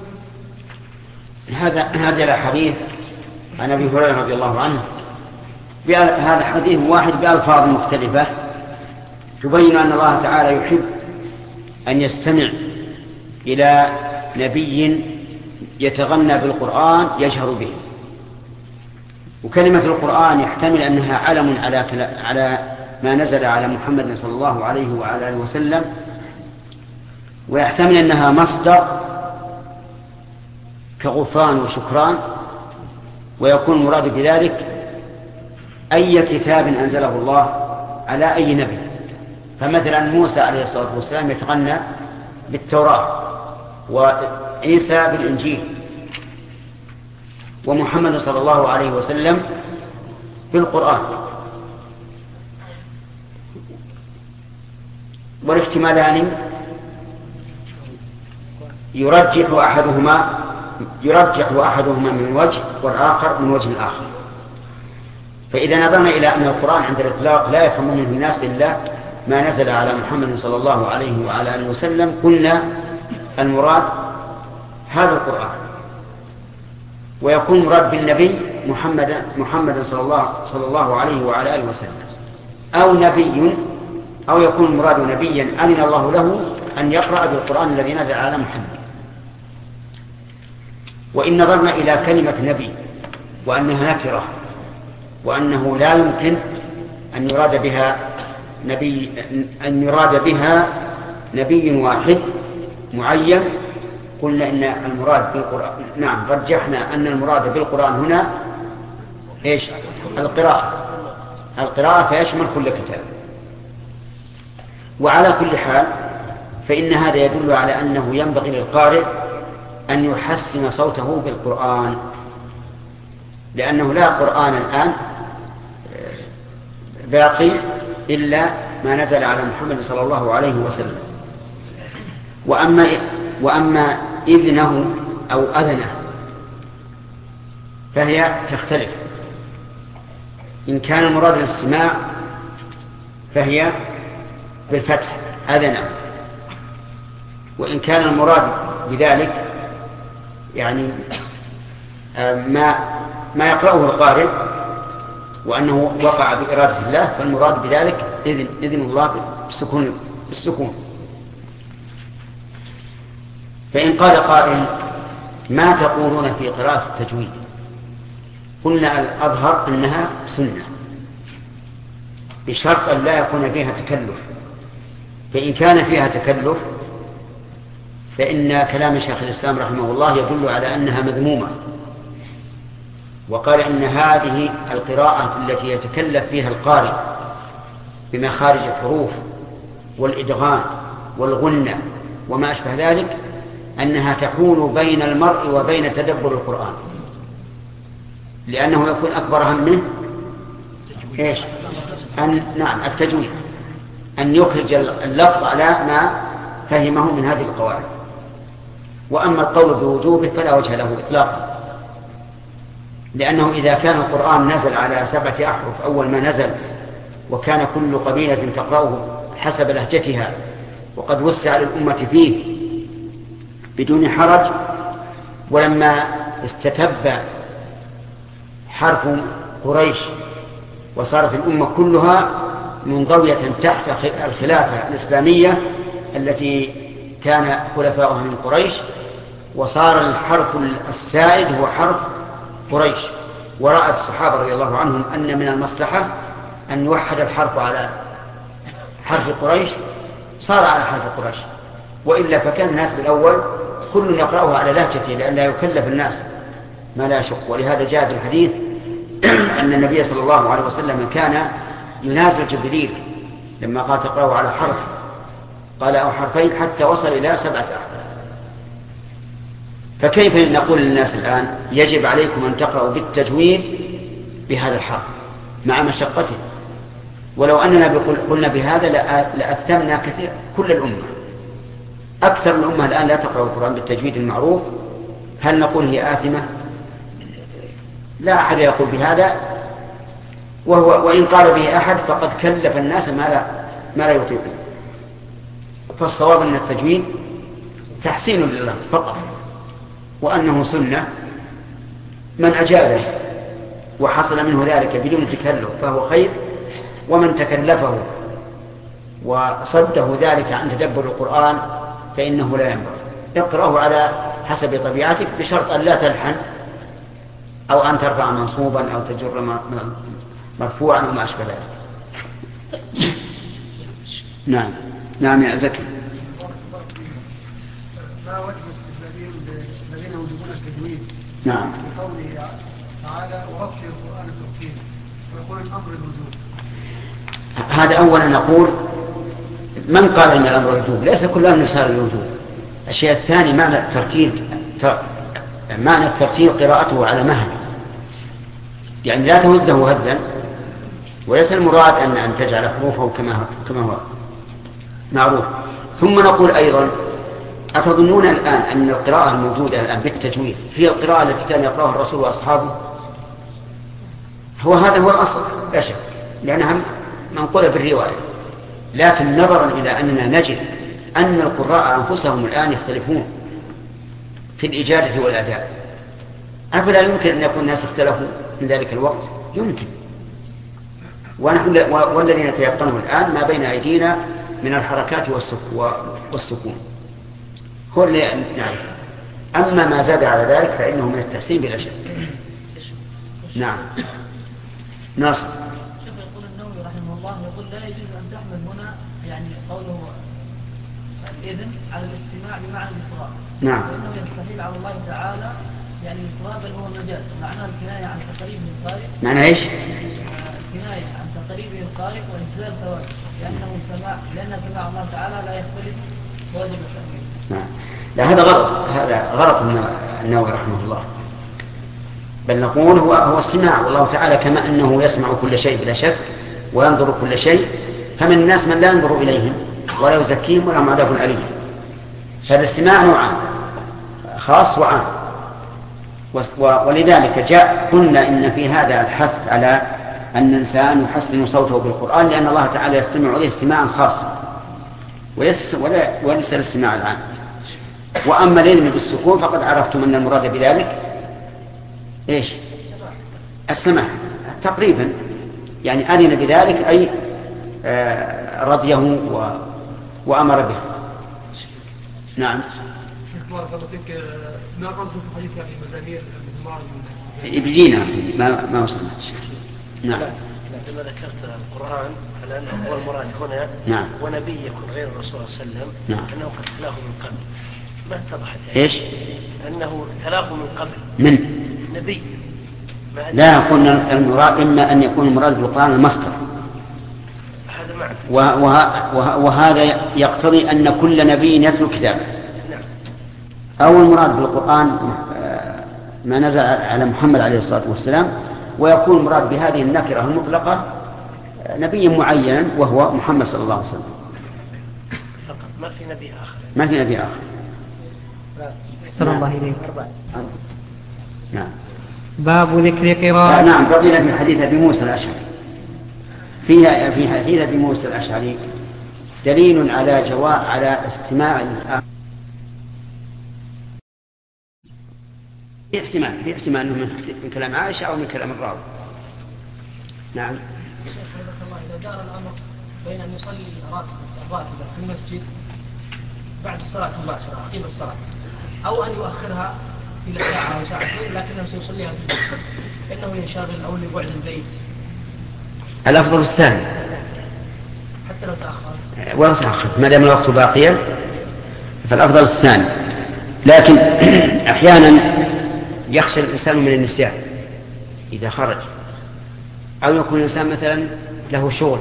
هذا الحديث عن أبي هريرة رضي الله عنه، هذا حديث واحد بألفاظ مختلفة تبين أن الله تعالى يحب أن يستمع إلى نبي يتغنى بالقرآن يجهر به. وكلمة القرآن يحتمل أنها علم على ما نزل على محمد صلى الله عليه وعلى آله وسلم، ويحتمل أنها مصدر كغفران وشكران، ويكون المراد بذلك أي كتاب أنزله الله على أي نبي. فمثلا موسى عليه الصلاة والسلام يتغنى بالتوراة، وعيسى بالإنجيل، ومحمد صلى الله عليه وسلم بالقرآن. والاحتمالان يرجح أحدهما من وجه والآخر من وجه آخر. فإذا نظرنا إلى أن القرآن عند الإطلاق لا يفهم منه الناس إلا ما نزل على محمد صلى الله عليه وعلى آله وسلم، قلنا المراد هذا القرآن، ويكون مراد بالنبي محمد صلى الله عليه وعلى آله وسلم، أو نبي، أو يكون المراد نبيا أذن الله له أن يقرأ بالقرآن الذي نزل على محمد. وإن نظرنا إلى كلمة نبي وأنها نكرة، وأنه لا يمكن أن يراد بها نبي واحد معين، قلنا إن المراد بالقرآن، نعم، رجحنا أن المراد بالقرآن هنا إيش؟ القراءة فيشمل كل كتاب. وعلى كل حال فإن هذا يدل على أنه ينبغي للقارئ أن يحسن صوته بالقرآن، لأنه لا قرآن الآن باقي إلا ما نزل على محمد صلى الله عليه وسلم. وأما إذنه أو أذنه فهي تختلف. إن كان المراد الاستماع فهي بالفتح أذنه، وإن كان المراد بذلك يعني ما يقرأه القارئ وأنه وقع بإرادة الله، فالمراد بذلك إذن الله بالسكون. فإن قال قائل ما تقولون في قراءة التجويد؟ قلنا الأظهر أنها سنة بشرط أن لا يكون فيها تكلف. فإن كان فيها تكلف فإن كلام شيخ الإسلام رحمه الله يدل على أنها مذمومة، وقال إن هذه القراءة التي يتكلف فيها القارئ بمخارج الحروف والإدغام والغنة وما أشبه ذلك أنها تكون بين المرء وبين تدبر القرآن، لأنه يكون أكبر همه إيش؟ نعم التجويد، أن يخرج اللفظ على ما فهمه من هذه القواعد. وأما القول بوجوبه فلا وجه له إطلاقا، لأنه إذا كان القرآن نزل على 7 أحرف أول ما نزل، وكان كل قبيلة تقرأه حسب لهجتها، وقد وسع للأمة فيه بدون حرج، ولما استتب حرف قريش وصارت الأمة كلها منضوية تحت الخلافة الإسلامية التي كان خلفاؤها من قريش، وصار الحرف السائد هو حرف قريش، ورأى الصحابة رضي الله عنهم أن من المصلحة أن يوحد الحرف على حرف قريش، صار على حرف قريش، وإلا فكان الناس بالأول كل يقرأه على لهجته لأن لا يكلف الناس ما لا يشق. ولهذا جاء في الحديث أن النبي صلى الله عليه وسلم كان ينازل جبريل لما قال تقرأه على حرف، قال أو حرفين حتى وصل إلى 7 أحرف. فكيف نقول للناس الآن يجب عليكم أن تقرأوا بالتجويد بهذا الحرف مع مشقته؟ ولو أننا قلنا بهذا لأثمنا كثير كل الأمة. أكثر الأمة الآن لا تقرأ القرآن بالتجويد المعروف. هل نقول هي آثمة؟ لا أحد يقول بهذا، وإن قال به أحد فقد كلف الناس ما لا يطيقون. فالصواب أن التجويد تحسين لله فقط، وأنه سنة من أجابه وحصل منه ذلك بدون تكلف فهو خير، ومن تكلفه وصده ذلك عن تدبر القرآن فإنه لا ينبغي. اقرأه على حسب طبيعتك بشرط أن لا تلحن أو أن ترفع منصوبا أو تجر مرفوعا وما أشبه ذلك. نعم نعم يا زكي. ما وجه الذين يوجبون التجويد؟ نعم. بقوله تعالى ورتل القرآن ترتيلا، ويقول الأمر الوجوب. هذا أولا نقول من قال إن الأمر الوجوب؟ ليس كل أمر صار الوجوب. الشيء الثاني معنى الترتيل قراءته على مهل، يعني لا تهده هدا، وليس المراد أن تجعل حروفه كما هو معروف. ثم نقول أيضا أتظنون الآن أن القراءة الموجودة الآن بالتجويد هي القراءة التي كان يقرأها الرسول وأصحابه؟ هذا هو الأصل لا شك، لأنها منقولة بالرواية. لكن نظرا إلى أننا نجد أن القراء أنفسهم الآن يختلفون في الإجادة والأداء، أفلا يمكن أن يكون الناس اختلفوا من ذلك الوقت؟ يمكن. والذين يتيقنه الآن ما بين أيدينا من الحركات والسكون هو اللي نعرف. أما ما زاد على ذلك فإنه من التحسين بلا شك. نعم. ناصر. يقول النووي رحمه الله يقول لا يجوز أن تحمل هنا يعني قوله الإذن على الاستماع بمعنى الإصرار. نعم. لأنه يستحيل على الله تعالى يعني الإصرار بل هو مجاز، معناه الكناية عن تقريب القارئ. معنى إيش؟ الكناية عن تقريب القارئ وانتزال ثوابه، لأن سماع الله تعالى لا يختلف واجب التأمين. نعم. لا هذا غلط النووي رحمه الله، بل نقول هو استماع، والله تعالى كما أنه يسمع كل شيء بلا شك وينظر كل شيء، فمن الناس من لا ينظر إليهم ولا يزكيهم ولا عذاب أليم. فالاستماع نوعان، خاص وعام. ولذلك قلنا إن في هذا الحث على أن الإنسان يحسن صوته بالقرآن، لأن الله تعالى يستمع إليه استماعا خاصا وليس الاستماع العام. وأما الإذن بالسكون فقد عرفتم أن المراد بذلك إيش؟ السماع تقريبا، يعني أذن بذلك أي رضيه وأمر به. نعم. شيخ بارك الله فيك، ما قصده في حديث يعني مزامير المزمار يبدينا ما وصلنا. نعم. عندما ذكرت القرآن على أنه هو المراد هنا، نعم. ونبي يكون غير الرسول صلى الله عليه وسلم، نعم. أنه قد تلاه من قبل. ما اتضحت إيش؟ أنه تلاه من قبل من نبي لا يكون المراد إما أن يكون المراد بالقرآن المصدر، وهذا يقتضي أن كل نبي يتلو كتابه، أو المراد بالقرآن ما نزل على محمد عليه الصلاة والسلام، ويكون المراد بهذه النكرة المطلقة نبي معين وهو محمد صلى الله عليه وسلم. ما في نبي آخر. ما في نبي آخر. صلى الله عليه وسلم. نعم. باب ذكر قراءة. نعم، بقينا في حديث أبي موسى الأشعري. في حديث أبي موسى الأشعري دليل على استماع الآخر. في احتمال أنه من كلام عائشة أو من كلام الراوي. نعم. إذا دار الأمر بين أن يصلي راتبة في المسجد بعد الصلاة مباشرة عقب الصلاة، أو أن يؤخرها إلى ساعة أو ساعتين لكنه سيصليها في المسجد إنه ينشغل أو لبعد البيت. الأفضل الثاني حتى لو تأخرت ولا تأخرت ما دام الوقت باقيا فالأفضل الثاني، لكن أحيانا يخشى الإنسان من النسيان إذا خرج، أو يكون الإنسان مثلا له شغل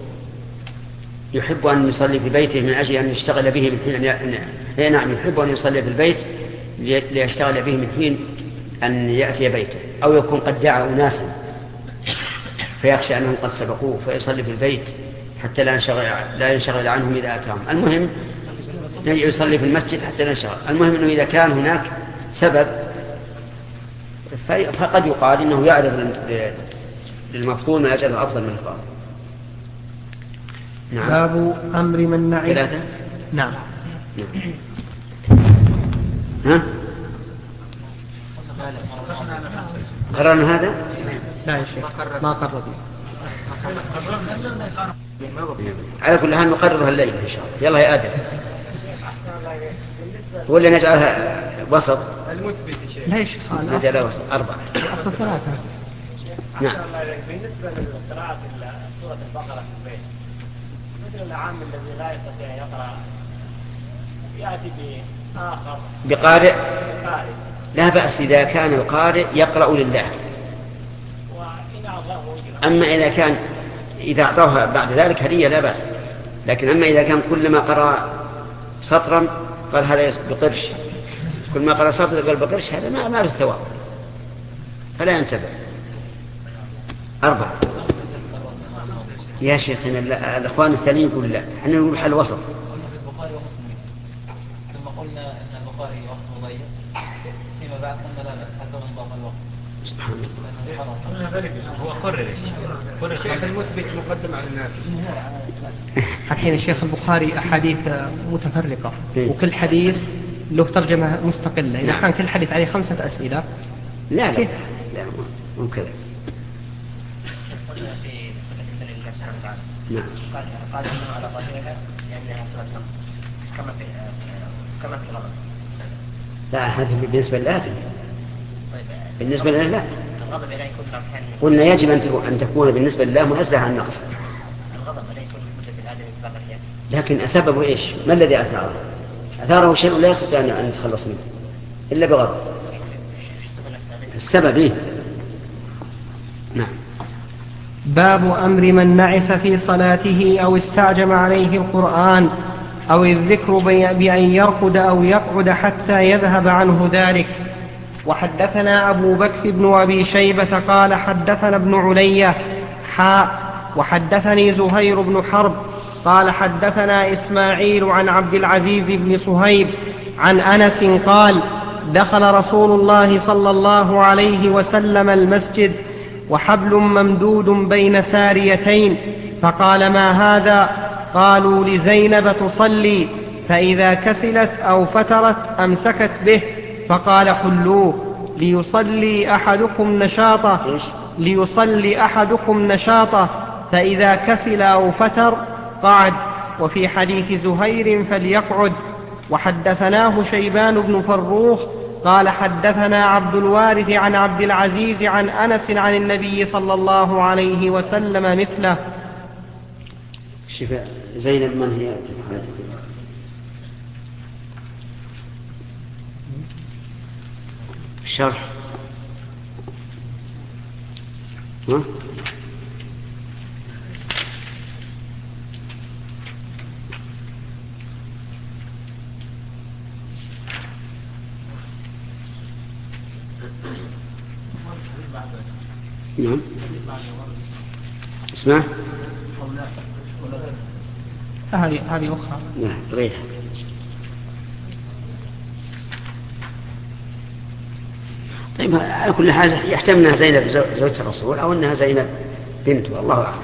يحب أن يصلي في بيته من أجل أن يشتغل به من حين نعم يحب أن يصلي في البيت ليشتغل به من حين أن يأتي بيته، أو يكون قد دعا أناسا فيخشى أنهم قد سبقوه فيصلي في البيت حتى لا ينشغل عنهم إذا أتاهم. المهم يصلي في المسجد حتى لا ينشغل. المهم أنه إذا كان هناك سبب فقد يقال إنه يعرض للمفضول ما يجعله أفضل من الفاضل. نعم. باب أمر من نعي. ثلاثة. نعم. ها؟ قررنا هذا؟ لا يا شيخ ما قرر. على كل حال نقررها الليل إن شاء الله. يلا يا آدم ولا نجعلها وسط؟ لا يا شيخ نجعلها وسط 4. أصل 3. نعم. بالنسبة لقراءة سورة البقرة في البيت مثل العام الذي لا يستطيع أن يقرأ يأتي بآخر بقارئ لا بأس إذا كان القارئ يقرأ لله. أما إذا أعطاها بعد ذلك هدية لا بأس، لكن أما إذا كان كلما قرأ سطرا قال هذا بقرش، كل ما قرأ سطر قال بقرش، هذا ما له ثواب فلا ينتبه. 4. يا شيخ الأخوان الثانيين يقول لا، احنا نقول حل وسط. ثم قلنا أن البخاري وقت مضيق فيما بعد أن لا بأس حتى من ضاق الوقت. سبحان الله. هو قرر الشيخ المثبت مقدم على الناس. الحين الشيخ البخاري أحاديث متفرقة وكل حديث له ترجمة مستقلة. إذا كان كل حديث عليه 5 أسئلة لا مو كذا. نعم. قال إنه على ظاهرها لأنها صورة نص كما في الغضب. لا هذه بالنسبة للآدم. بالنسبة لله لا. الغضب لا يكون كان. قلنا يجب أن تكون بالنسبة لله منزهة عن النقص. الغضب لا يكون مثل الآدم فقط يعني. لكن أسببه إيش؟ ما الذي أثاره؟ أثاره شيء لا يستطيع أن يتخلص منه إلا بغضب. السبب إيه؟ نعم. باب أمر من نعس في صلاته أو استعجم عليه القرآن أو الذكر بأن يرقد أو يقعد حتى يذهب عنه ذلك. وحدثنا أبو بكر بن أبي شيبة قال حدثنا ابن علية وحدثني زهير بن حرب قال حدثنا إسماعيل عن عبد العزيز بن صهيب عن أنس قال دخل رسول الله صلى الله عليه وسلم المسجد وحبل ممدود بين ساريتين فقال ما هذا؟ قالوا لزينب تصلي، فإذا كسلت أو فترت أمسكت به فقال حلوه ليصلي أحدكم نشاطه فإذا كسل أو فتر قعد. وفي حديث زهير فليقعد. وحدثناه شيبان بن فروخ قال حدثنا عبد الوارث عن عبد العزيز عن أنس عن النبي صلى الله عليه وسلم مثله. شفاء زينب من هي؟ شرح ها؟ نعم اسمع هذه أخرى. نعم غيرها. طيب على كل حال يحتمل أنها زينب زوجة الرسول أو أنها زينب بنته، الله أعلم.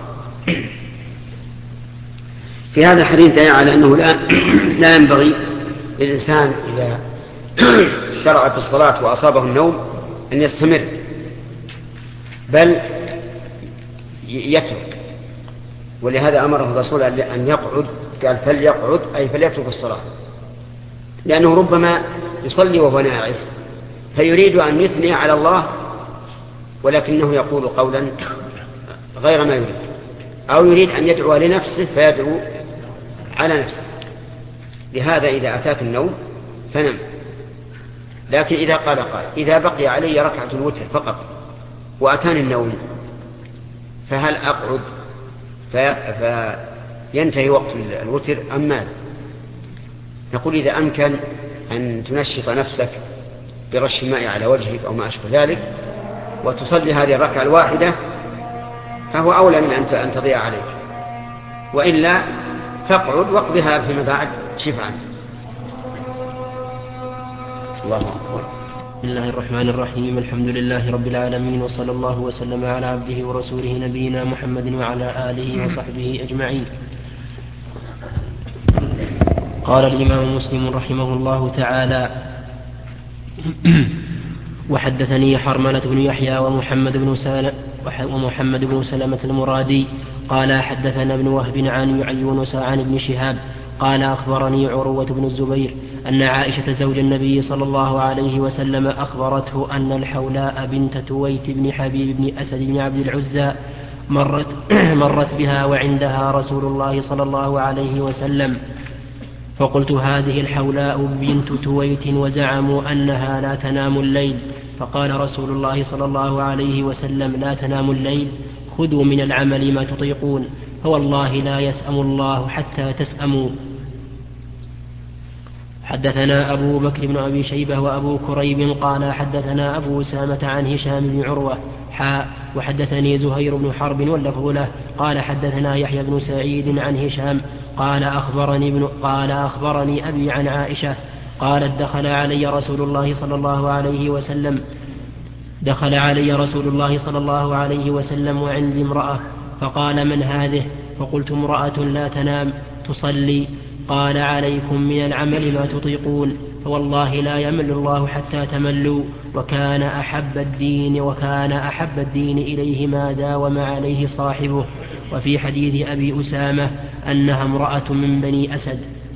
في هذا الحديث دليل على أنه لا ينبغي للإنسان إذا شرع في الصلاة وأصابه النوم أن يستمر، بل يترك. ولهذا أمره الرسول أن يقعد، قال فليقعد أي فليترك الصلاة، لأنه ربما يصلي وهو ناعس فيريد أن يثني على الله ولكنه يقول قولا غير ما يريد، أو يريد أن يدعو لنفسه فيدعو على نفسه. لهذا إذا أتاك النوم فنم. لكن إذا قال إذا بقي علي ركعة الوتر فقط وأتاني النوم فهل أقعد فينتهي وقت الوتر أم ماذا؟ نقول إذا أمكن أن تنشط نفسك برش الماء على وجهك أو ما أشبه ذلك وتصلي هذه الركعة الواحدة فهو أولى من أن تضيع عليك، وإلا فاقعد واقضها فيما بعد شفعا. الله أكبر. بسم الله الرحمن الرحيم. الحمد لله رب العالمين، وصلى الله وسلم على عبده ورسوله نبينا محمد وعلى آله وصحبه أجمعين. قال الإمام مسلم رحمه الله تعالى: وحدثني حرملة بن يحيى ومحمد بن سلمة المرادي قال حدثنا ابن وهب عن يونس عن ابن شهاب قال أخبرني عروة بن الزبير أن عائشة زوج النبي صلى الله عليه وسلم أخبرته أن الحولاء بنت تويت بن حبيب بن أسد بن عبد العزى مرت بها وعندها رسول الله صلى الله عليه وسلم، فقلت: هذه الحولاء بنت تويت وزعموا أنها لا تنام الليل. فقال رسول الله صلى الله عليه وسلم: لا تنام الليل، خذوا من العمل ما تطيقون، فوالله لا يسأم الله حتى تسأموا. حدثنا أبو بكر بن أبي شيبة وأبو كريب قال حدثنا أبو أسامة عن هشام بن عروة وحدثني زهير بن حرب واللفظ له قال حدثنا يحيى بن سعيد عن هشام قال أخبرني أبي عن عائشة قالت: دخل علي رسول الله صلى الله عليه وسلم وعندي امرأة، فقال: من هذه؟ فقلت: امرأة لا تنام تصلي. قال: عليكم من العمل ما تطيقون، فوالله لا يمل الله حتى تملوا. وكان أحب الدين إليه ما داوم عليه صاحبه. وفي حديث أبي أسامة أنها امرأة من بني أسد.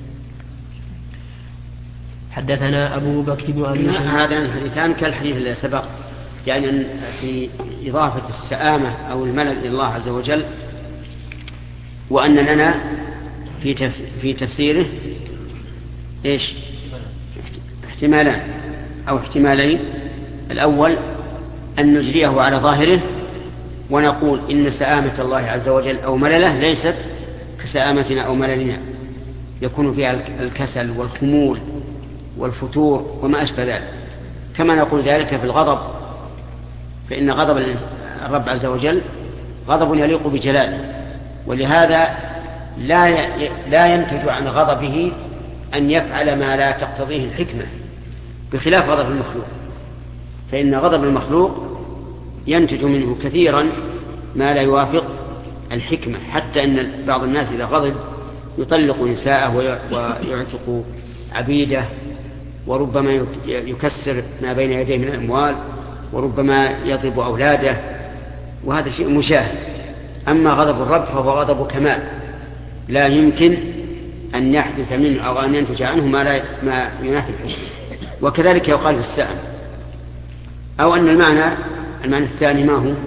حدثنا أبو بكر بن أبي شيبة. هذا الحديثان كالحديث الذي سبق، يعني في إضافة السآمة أو الملل إلى الله عز وجل، وأن لنا في تفسيره إيش؟ احتمالان أو احتمالين. الأول أن نجريه على ظاهره ونقول إن سآمة الله عز وجل أو ملله ليست كسآمتنا أو مللنا، يكون فيها الكسل والخمول والفتور وما أشبه ذلك، كما نقول ذلك في الغضب، فإن غضب الرب عز وجل غضب يليق بجلاله، ولهذا لا ينتج عن غضبه أن يفعل ما لا تقتضيه الحكمة، بخلاف غضب المخلوق، فإن غضب المخلوق ينتج منه كثيرا ما لا يوافق الحكمة، حتى أن بعض الناس إذا غضب يطلق نساءه ويعتق عبيده، وربما يكسر ما بين يديه من الأموال، وربما يضرب أولاده، وهذا شيء مشاهد. أما غضب الرب فهو غضب كمال، لا يمكن أن يحدث منه أو أن ينتج عنه ما ينافي الحكمة. وكذلك يقال في السائل. أو أن المعنى الثاني ما هو؟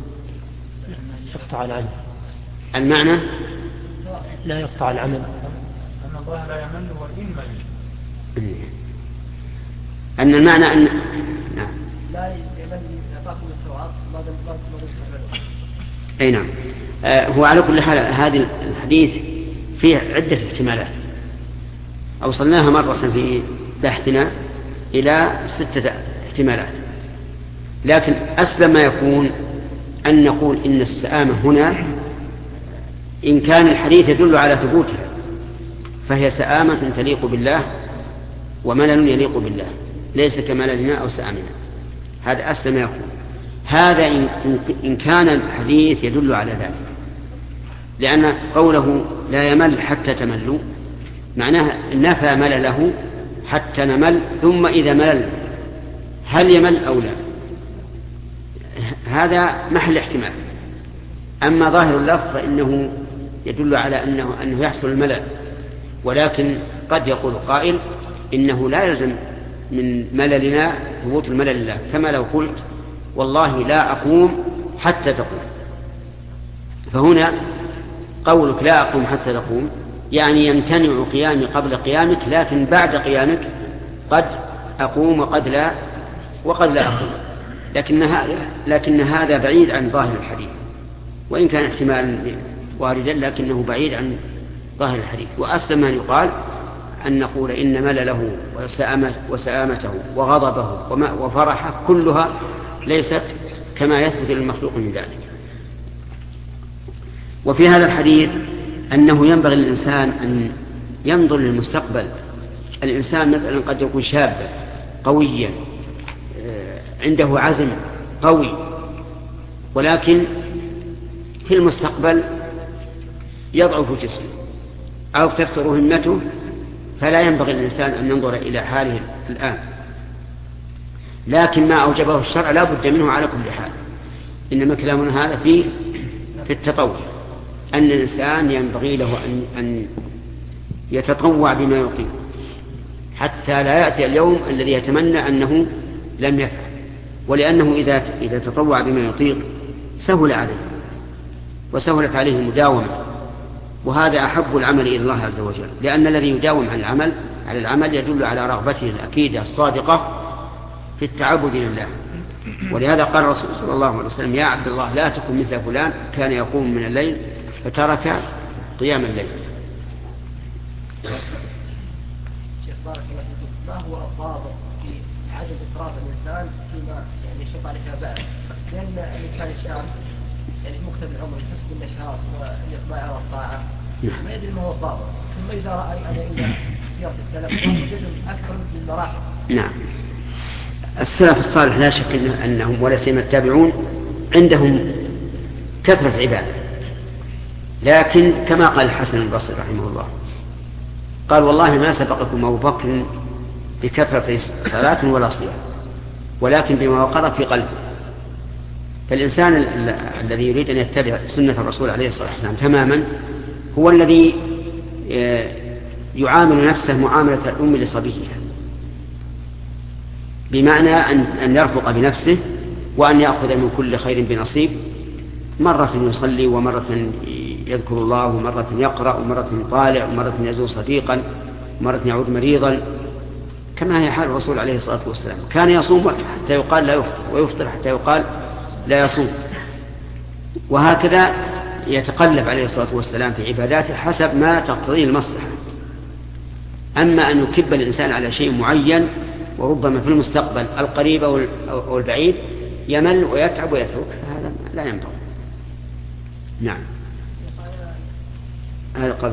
يقطع العمل. المعنى لا يقطع العمل، أن الله لا يمل وإن مل. أن المعنى أن نعم لا يمل يعطاكم الثواب ما تستعملون. أي نعم. هو على كل حال هذا الحديث فيه عدة احتمالات أوصلناها مرة في بحثنا إلى 6 احتمالات، لكن أسلم ما يكون أن نقول إن السآمة هنا إن كان الحديث يدل على ثبوتها فهي سآمة تليق بالله وملل يليق بالله، ليس كمللنا أو سآمنا. هذا أسلم ما يكون. هذا إن كان الحديث يدل على ذلك، لأن قوله لا يمل حتى تملوا معناه نفى ملله حتى نمل، ثم إذا ملل هل يمل أو لا؟ هذا محل احتمال. أما ظاهر اللفظ فإنه يدل على أنه يحصل الملل، ولكن قد يقول قائل إنه لا يلزم من مللنا ثبوت الملل لله، كما لو قلت والله لا أقوم حتى تقوم، فهنا قولك لا أقوم حتى تقوم يعني يمتنع قيامي قبل قيامك، لكن بعد قيامك قد أقوم وقد لا أقوم. لكن هذا بعيد عن ظاهر الحديث، وإن كان احتمالا واردا لكنه بعيد عن ظاهر الحديث. وأسلم أن يقال أن نقول إن ملله وسآمته وغضبه وفرحه كلها ليست كما يثبت للمخلوق من ذلك. وفي هذا الحديث أنه ينبغي للإنسان أن ينظر للمستقبل. الإنسان مثلا قد يكون شابا قويا عنده عزم قوي، ولكن في المستقبل يضعف جسمه أو تفتر همته، فلا ينبغي للإنسان أن ينظر إلى حاله الآن، لكن ما أوجبه الشرع لا بد منه على كل حال. إنما كلامنا هذا في التطوع، أن الإنسان ينبغي له أن يتطوع بما يطيق حتى لا يأتي اليوم الذي يتمنى أنه لم يفعل، ولأنه إذا تطوع بما يطيق سهل عليه وسهلت عليه المداومة، وهذا أحب العمل إلى الله عز وجل، لأن الذي يداوم على العمل يدل على رغبته الأكيدة الصادقة في التعبد لله. ولهذا قال الرسول صلى الله عليه وسلم يا عبد الله لا تكن مثل فلان كان يقوم من الليل فترك قيام الليل. شيخ بارك الله فيكم، ما هو الضابط في عدم إفراط الإنسان فيما يعني يشق عليه بأس؟ لأن الإنسان الشاب يعني مقتبل العمر يحس بالنشاط والإقبال على الطاعة، ما يدري ما هو الضابط. ثم إذا رأي أنا إلى سيرة السلف وجدهم أكثر من المراحل. نعم، السلف الصالح لا شك أنهم ولا سيما التابعون عندهم كثرة عبادة، لكن كما قال الحسن البصري رحمه الله قال والله ما سبقكم أبو بكر بكثرة صلاة ولا صيام، ولكن بما وقر في قلبه. فالإنسان الذي يريد أن يتبع سنة الرسول عليه الصلاة والسلام تماما هو الذي يعامل نفسه معاملة الأم لصبيها، بمعنى أن يرفق بنفسه وأن يأخذ من كل خير بنصيب، مرة يصلي ومرة يذكر الله ومرة يقرأ ومرة طالع ومرة يزور صديقا ومرة يعود مريضا، كما هي حال الرسول عليه الصلاة والسلام. كان يصوم حتى يقال لا يفطر، ويفطر حتى يقال لا يصوم، وهكذا يتقلب عليه الصلاة والسلام في عباداته حسب ما تقتضيه المصلحة. أما أن يكب الإنسان على شيء معين وربما في المستقبل القريب أو البعيد يمل ويتعب ويترك، هذا لا ينبغي. نعم، هذا قبل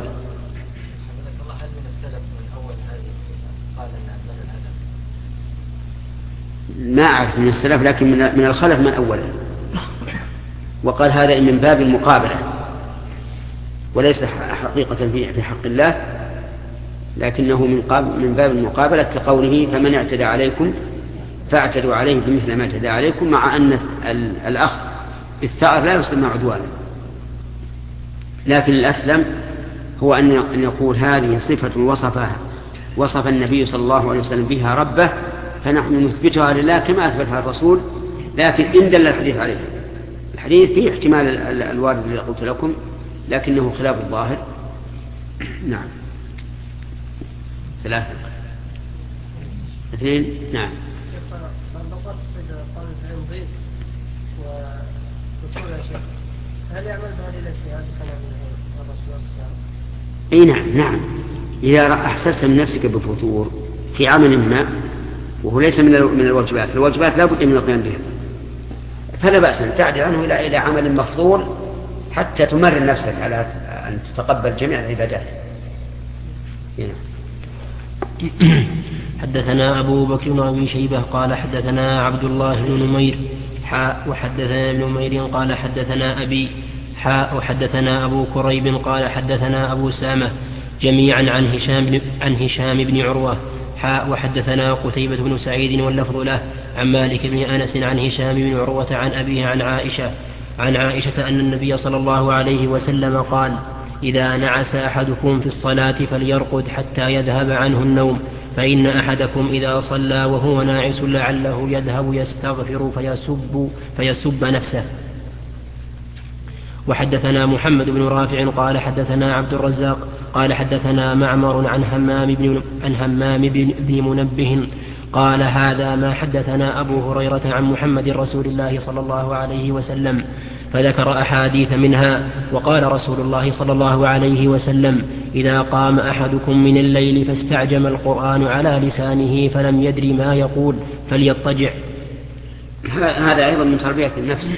ما أعرف من السلف، لكن من الخلف من أوله، وقال هذا من باب المقابلة وليس حقيقة في حق الله، لكنه من باب المقابلة كقوله فمن اعتدى عليكم فاعتدوا عليه بمثل ما اعتدى عليكم، مع أن الأخذ بالثأر لا يسمى عدوانا. لكن الأسلم هو أن يقول هذه صفة وصف النبي صلى الله عليه وسلم بها ربه، فنحن نثبتها لله كما أثبتها الرسول، لكن إن دل الحديث عليه. الحديث فيه احتمال الوارد الذي قلت لكم، لكنه خلاف الظاهر. نعم، 3 2 نعم. لو قالت السيدة البيت وفتور يا شيخ، هل يعمل بهذه الاشياء كلام الرسول صلى الله عليه وسلم؟ اي نعم. اذا احسست من نفسك بفتور في عمل ما وهو ليس من الواجبات، الواجبات لا بد من القيام بها، فلا بأس أن تعدل عنه إلى عمل مفضول حتى تمرن نفسك على أن تتقبل جميع العبادات. حدثنا أبو بكر بن أبي شيبة قال حدثنا عبد الله بن نمير وحدثنا ابن نمير قال حدثنا أبي وحدثنا أبو كريب قال حدثنا أبو سامة جميعا عن هشام بن عروة وحدثنا قتيبة بن سعيد واللفظ له عن مالك بن أنس عن هشام بن عروة عن أبيه عن عائشة أن النبي صلى الله عليه وسلم قال: إذا نعس أحدكم في الصلاة فليرقد حتى يذهب عنه النوم، فإن أحدكم إذا صلى وهو ناعس لعله يذهب يستغفر فيسب نفسه. وحدثنا محمد بن رافع قال حدثنا عبد الرزاق قال حدثنا معمر عن همام بن منبه قال: هذا ما حدثنا أبو هريرة عن محمد رسول الله صلى الله عليه وسلم، فذكر أحاديث منها. وقال رسول الله صلى الله عليه وسلم: إذا قام أحدكم من الليل فاستعجم القرآن على لسانه فلم يدر ما يقول فليضطجع. هذا أيضا من تربية النفس،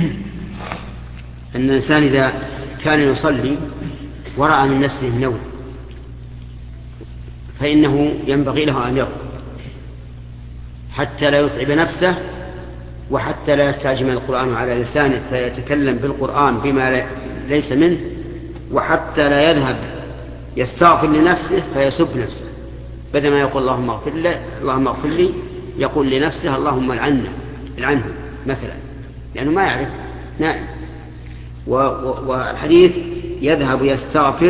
أن الإنسان إذا كان يصلي ورأى من نفسه النوم فإنه ينبغي له أن يرقد حتى لا يتعب نفسه، وحتى لا يستعجم القرآن على لسانه فيتكلم بالقرآن بما ليس منه، وحتى لا يذهب يستغفر لنفسه فيسب نفسه، بدل ما يقول اللهم اغفر لي يقول لنفسه اللهم العنه مثلا، لأنه ما يعرف نائم. والحديث يذهب يستغفر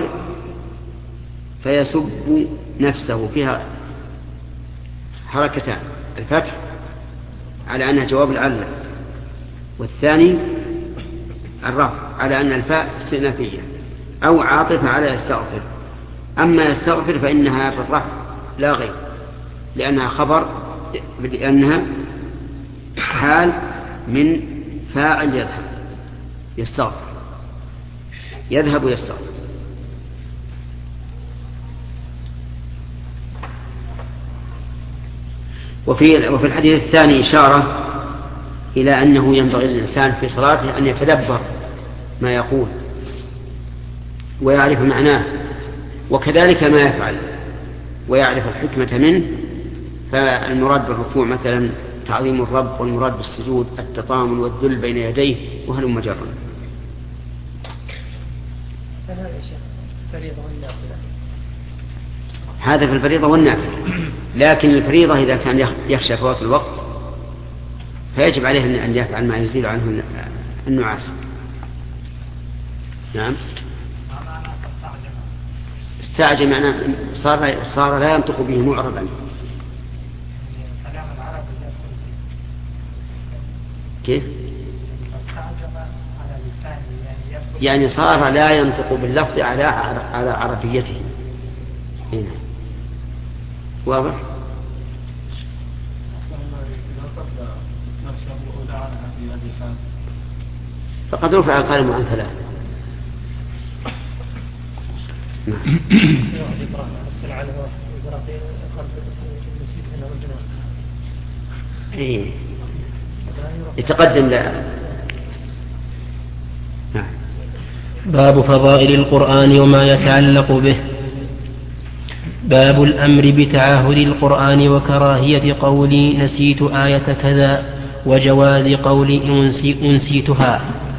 فيسب نفسه فيها حركتان: الفتح على أنها جواب العلة، والثاني الرفع على أن الفاء استئنافية أو عاطفة على يستغفر. أما يستغفر فإنها في الرفع لا غير، لأنها خبر، لأنها حال من فاعل يستغفر، يذهب يستغفر. وفي الحديث الثاني إشارة إلى أنه ينبغي للإنسان في صلاته أن يتدبر ما يقول ويعرف معناه، وكذلك ما يفعل ويعرف الحكمة منه. فالمراد بالركوع مثلا تعظيم الرب، والمراد بالسجود التطامن والذل بين يديه وهلم جرا. هذا في الفريضة والنافلة، لكن الفريضة إذا كان يخشى فوات الوقت فيجب عليه أن يفعل ما يزيل عنه النعاس. نعم. استعجل معناه صار لا ينطق به معربا. كيف؟ يعني صار لا ينطق باللفظ على عربيته. هنا واضح؟ فقد رفع القلم عن 3. يتقدم لا. باب فضائل القرآن وما يتعلق به. باب الأمر بتعاهد القرآن وكراهية قول نسيت آية كذا، وجواز قول أنسيتها.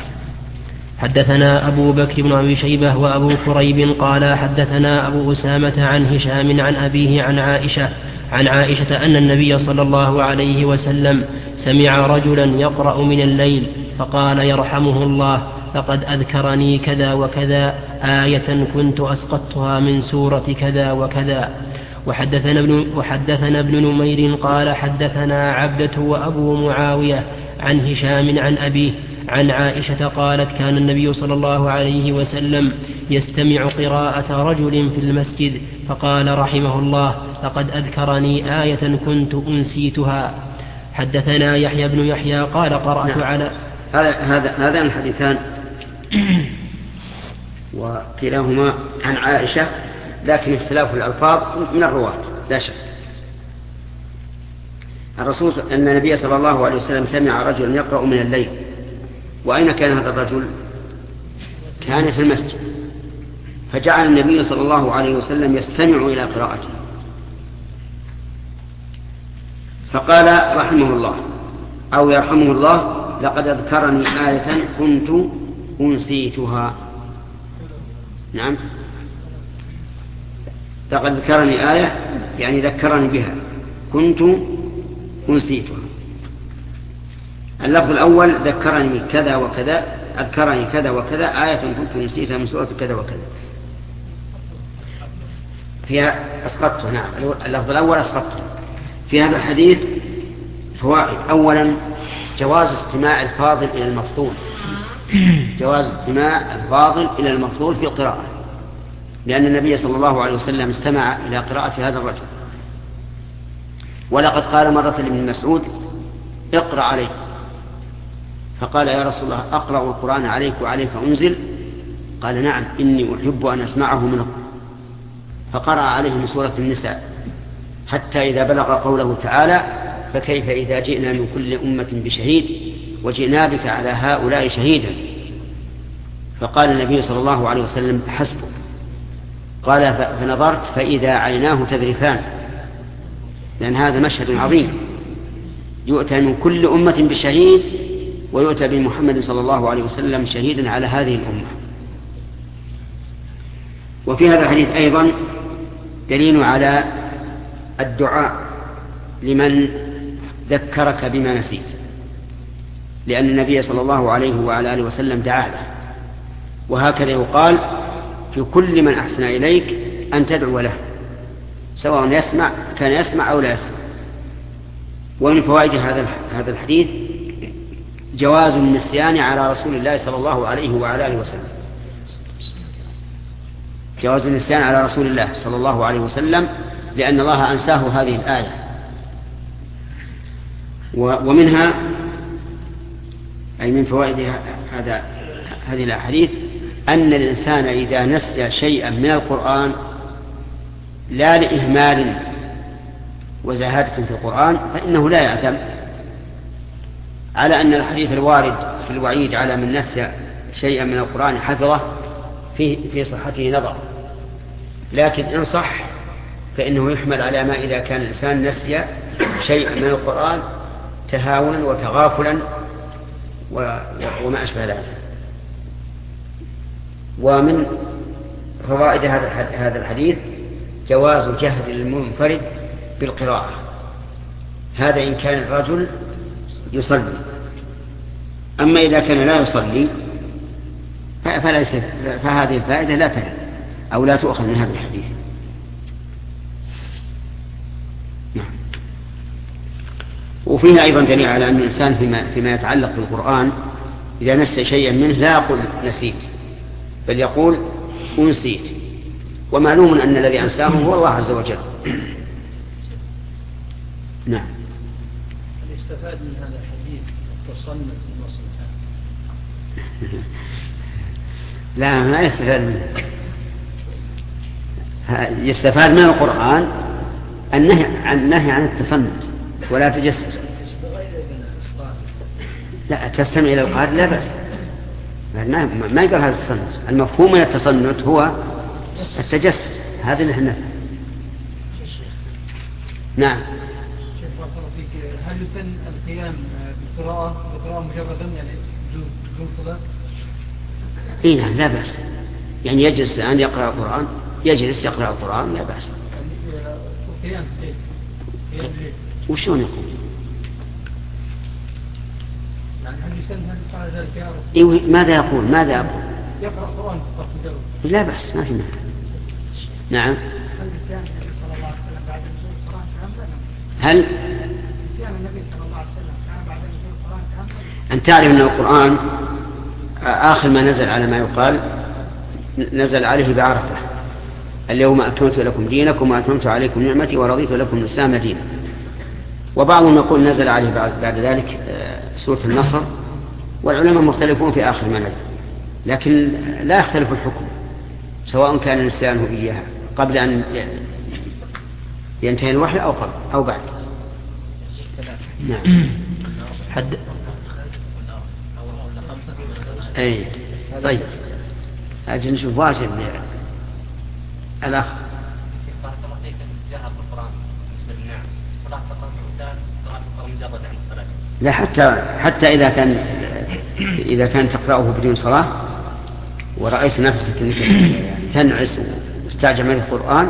حدثنا أبو بكر بن أبي شيبة وأبو كريب قال حدثنا أبو أسامة عن هشام عن أبيه عن عائشة أن النبي صلى الله عليه وسلم سمع رجلا يقرأ من الليل فقال: يرحمه الله، لقد أذكرني كذا وكذا آية كنت أسقطتها من سورة كذا وكذا. وحدثنا ابن نمير قال حدثنا عبدة وأبو معاوية عن هشام عن أبيه عن عائشة قالت: كان النبي صلى الله عليه وسلم يستمع قراءة رجل في المسجد فقال: رحمه الله، لقد أذكرني آية كنت أنسيتها. حدثنا يحيى بن يحيى قال قرأت على هذان الحديثان وكلاهما عن عائشة، لكن اختلاف الألفاظ من الرواة لا شك. الرسول أن النبي صلى الله عليه وسلم سمع رجلا يقرأ من الليل. وأين كان هذا الرجل؟ كان في المسجد، فجعل النبي صلى الله عليه وسلم يستمع إلى قراءته، فقال رحمه الله أو يرحمه الله: لقد أذكرني آية كنت أنسيتها. نعم، لقد ذكرني آية يعني ذكرني بها، كنت أنسيتها. اللفظ الأول ذكرني كذا وكذا، أذكرني كذا وكذا، آية كنت نسيتها من سورة كذا وكذا، فيها أسقطته. نعم، اللفظ الأول أسقطته. في هذا الحديث فوائد: أولا جواز استماع الفاضل إلى المفضول، جواز استماع الفاضل إلى المفضول في القراءة، لأن النبي صلى الله عليه وسلم استمع إلى قراءة هذا الرجل. ولقد قال مرة لابن مسعود: اقرأ عليك، فقال: يا رسول الله أقرأ القرآن عليك وعليك أنزل؟ قال: نعم، إني أحب أن أسمعه منه. فقرأ عليه من سورة النساء حتى إذا بلغ قوله تعالى: فكيف إذا جئنا من كل أمة بشهيد وجئنا بك على هؤلاء شهيدا. فقال النبي صلى الله عليه وسلم: حسبك. قال: فنظرت فإذا عيناه تذرفان، لأن هذا مشهد عظيم، يؤتى من كل أمة بشهيد ويؤتى بمحمد صلى الله عليه وسلم شهيدا على هذه الأمة. وفي هذا الحديث أيضا دليل على الدعاء لمن ذكرك بما نسيت، لأن النبي صلى الله عليه وعلى آله وسلم دعا له، وهكذا يقال في كل من أحسن إليك أن تدعو له، سواء كان يسمع أو لا يسمع. ومن فوائد هذا الحديث جواز النسيان على رسول الله صلى الله عليه وعلى آله وسلم، جواز النسيان على رسول الله صلى الله عليه وسلم، لأن الله أنساه هذه الآية. ومنها أي من فوائد هذه الأحاديث أن الإنسان إذا نسي شيئا من القرآن لا لإهمال وزهادة في القرآن فإنه لا يأثم، على أن الحديث الوارد في الوعيد على من نسي شيئا من القرآن حفظه في صحته نظر، لكن إن صح فإنه يحمل على ما إذا كان الإنسان نسي شيئا من القرآن تهاونا وتغافلا وما أشبه ذلك. ومن فوائد هذا الحديث جواز جهد المنفرد بالقراءة، هذا إن كان الرجل يصلي. أما إذا كان لا يصلي فهذه الفائدة لا ترد أو لا تؤخذ من هذا الحديث. نعم. وفيها أيضا دليل على أن الإنسان فيما يتعلق بالقرآن إذا نسي شيئا منه لا يقول نسيت، بل يقول أنسيت، ومعلوم أن الذي أنساه هو الله عز وجل. نعم. يستفاد من هذا الحديث التصنف المصلحة؟ لا، ما يستفاد منه. يستفاد من القرآن النهي عن التصنف ولا تجسس. لا، تستمع إلى القارئ لا بأس، ما يقال هذا التصنت. المفهوم من التصنت هو التجسس، هذا اللي احنا. نعم. هل يسن القيام بالقراءة مجردا يعني بدون صلاة؟ اي نعم، لا بأس، يعني يجلس الآن يقرأ القرآن، يجلس يقرأ القرآن لا بأس. القيام وشون يقول؟ يعني هل يسن هل ذلك يا رب؟ ماذا يقول؟ يقرأ القرآن فقط مجرد. لا بأس، ما في مانع. نعم. هل نسيان النبي صلى الله عليه وسلم بعد نزول القرآن كاملا؟ هل نسيان النبي صلى الله عليه وسلم كان بعد نزول القرآن كاملا؟ أن تعلم أن القرآن آخر ما نزل على ما يقال نزل عليه بعرفة: اليوم أكملت لكم دينكم وأتممت عليكم نعمتي ورضيت لكم الإسلام دينا. وبعضهم يقول نزل عليه بعد ذلك سورة النصر، والعلماء مختلفون في آخر ما نزل، لكن لا يختلف الحكم سواء كان نسيانه إياها قبل أن ينتهي الوحي أو بعد. نعم. أي طيب، أجل نشوف واجد الأخ. لا، حتى إذا كان تقرأه بدون صلاة ورأيت نفسك تنعس واستعجل من القرآن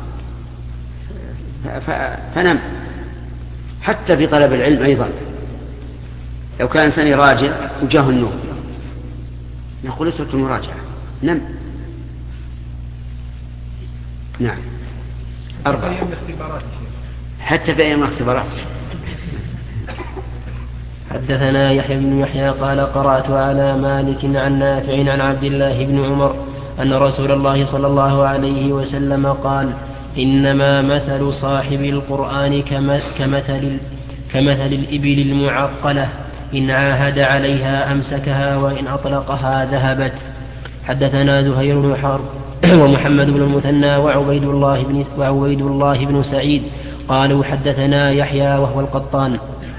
فنم. حتى في طلب العلم أيضا، لو كان إنسان يراجع وجاه النوم نقول اترك المراجعة، نم. نعم. 4 حتى في أيام الاختبارات. حدثنا يحيى بن يحيى قال قرأت على مالك عن نافع عن عبد الله بن عمر أن رسول الله صلى الله عليه وسلم قال: إنما مثل صاحب القرآن كمثل الإبل المعقلة، إن عاهد عليها أمسكها وإن أطلقها ذهبت. حدثنا زهير بن حرب ومحمد بن المثنى وعبيد الله بن سعيد قالوا حدثنا يحيى وهو القطان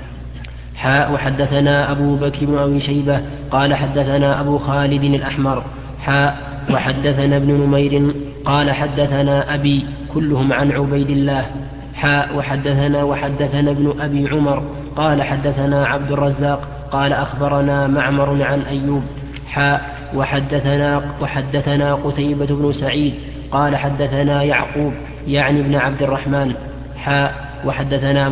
وحدثنا أبو بكر بن أبي شيبة قال حدثنا أبو خالد الأحمر وحدثنا ابن نمير قال حدثنا أبي كلهم عن عبيد الله وحدثنا ابن أبي عمر قال حدثنا عبد الرزاق قال أخبرنا معمر عن أيوب وحدثنا قتيبة بن سعيد قال حدثنا يعقوب يعني ابن عبد الرحمن وحدثنا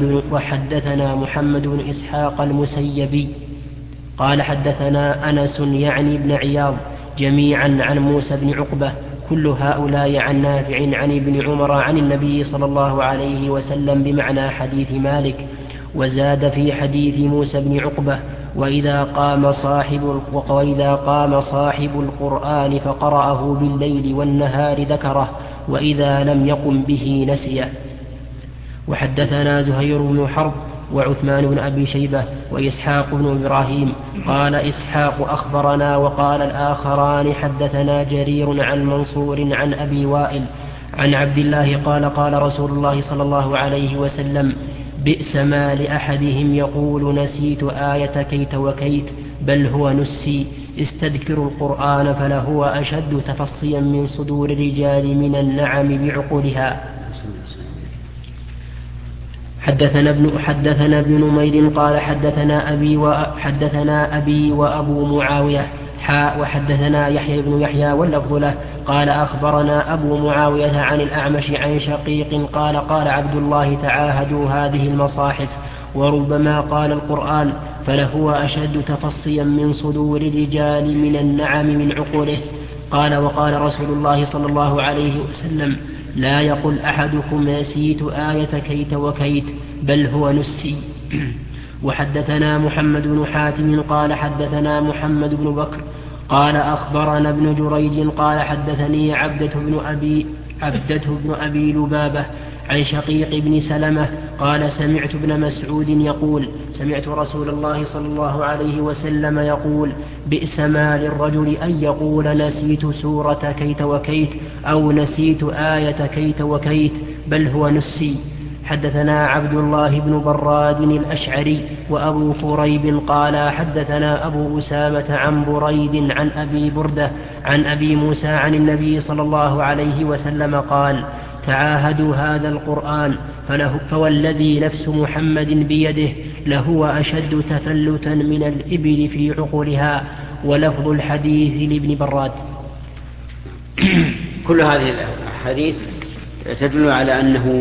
محمد بن إسحاق المسيبي قال حدثنا أنس يعني ابن عياض جميعا عن موسى بن عقبة كل هؤلاء عن نافع عن ابن عمر عن النبي صلى الله عليه وسلم بمعنى حديث مالك. وزاد في حديث موسى بن عقبة: وإذا قام صاحب القرآن فقرأه بالليل والنهار ذكره، وإذا لم يقم به نسيه. وحدثنا زهير بن حرب وعثمان بن أبي شيبة وإسحاق بن إبراهيم قال إسحاق أخبرنا، وقال الآخران حدثنا جرير عن منصور عن أبي وائل عن عبد الله قال رسول الله صلى الله عليه وسلم: بئس ما لأحدهم يقول نسيت آية كيت وكيت، بل هو نسي. استذكروا القرآن فلهو أشد تفصيا من صدور الرجال من النعم بعقولها. حدثنا ابن نمير قال حدثنا أبي وأبو معاوية وحدثنا يحيى بن يحيى واللفظ له قال أخبرنا أبو معاوية عن الأعمش عن شقيق قال عبد الله: تعاهدوا هذه المصاحف. وربما قال القرآن فلهو أشد تفصيا من صدور الرجال من النعم من عقوله. وقال رسول الله صلى الله عليه وسلم: لا يقل أحدكم نسيت آية كيت وكيت، بل هو نسي. وحدثنا محمد بن حاتم قال حدثنا محمد بن بكر قال أخبرنا ابن جريج قال حدثني عبدة بن أبي لبابة عن شقيق بن سلمة قال: سمعت ابن مسعود يقول: سمعت رسول الله صلى الله عليه وسلم يقول: بئس ما للرجل أن يقول نسيت سورة كيت وكيت أو نسيت آية كيت وكيت، بل هو نسي. حدثنا عبد الله بن براد الأشعري وأبو قريب قال حدثنا أبو أسامة عن بريد عن أبي بردة عن أبي موسى عن النبي صلى الله عليه وسلم قال: تعاهدوا هذا القرآن فوالذي نفس محمد بيده لهو أشد تفلتا من الإبل في عقولها. ولفظ الحديث لابن براد. كل هذه الأحاديث تدل على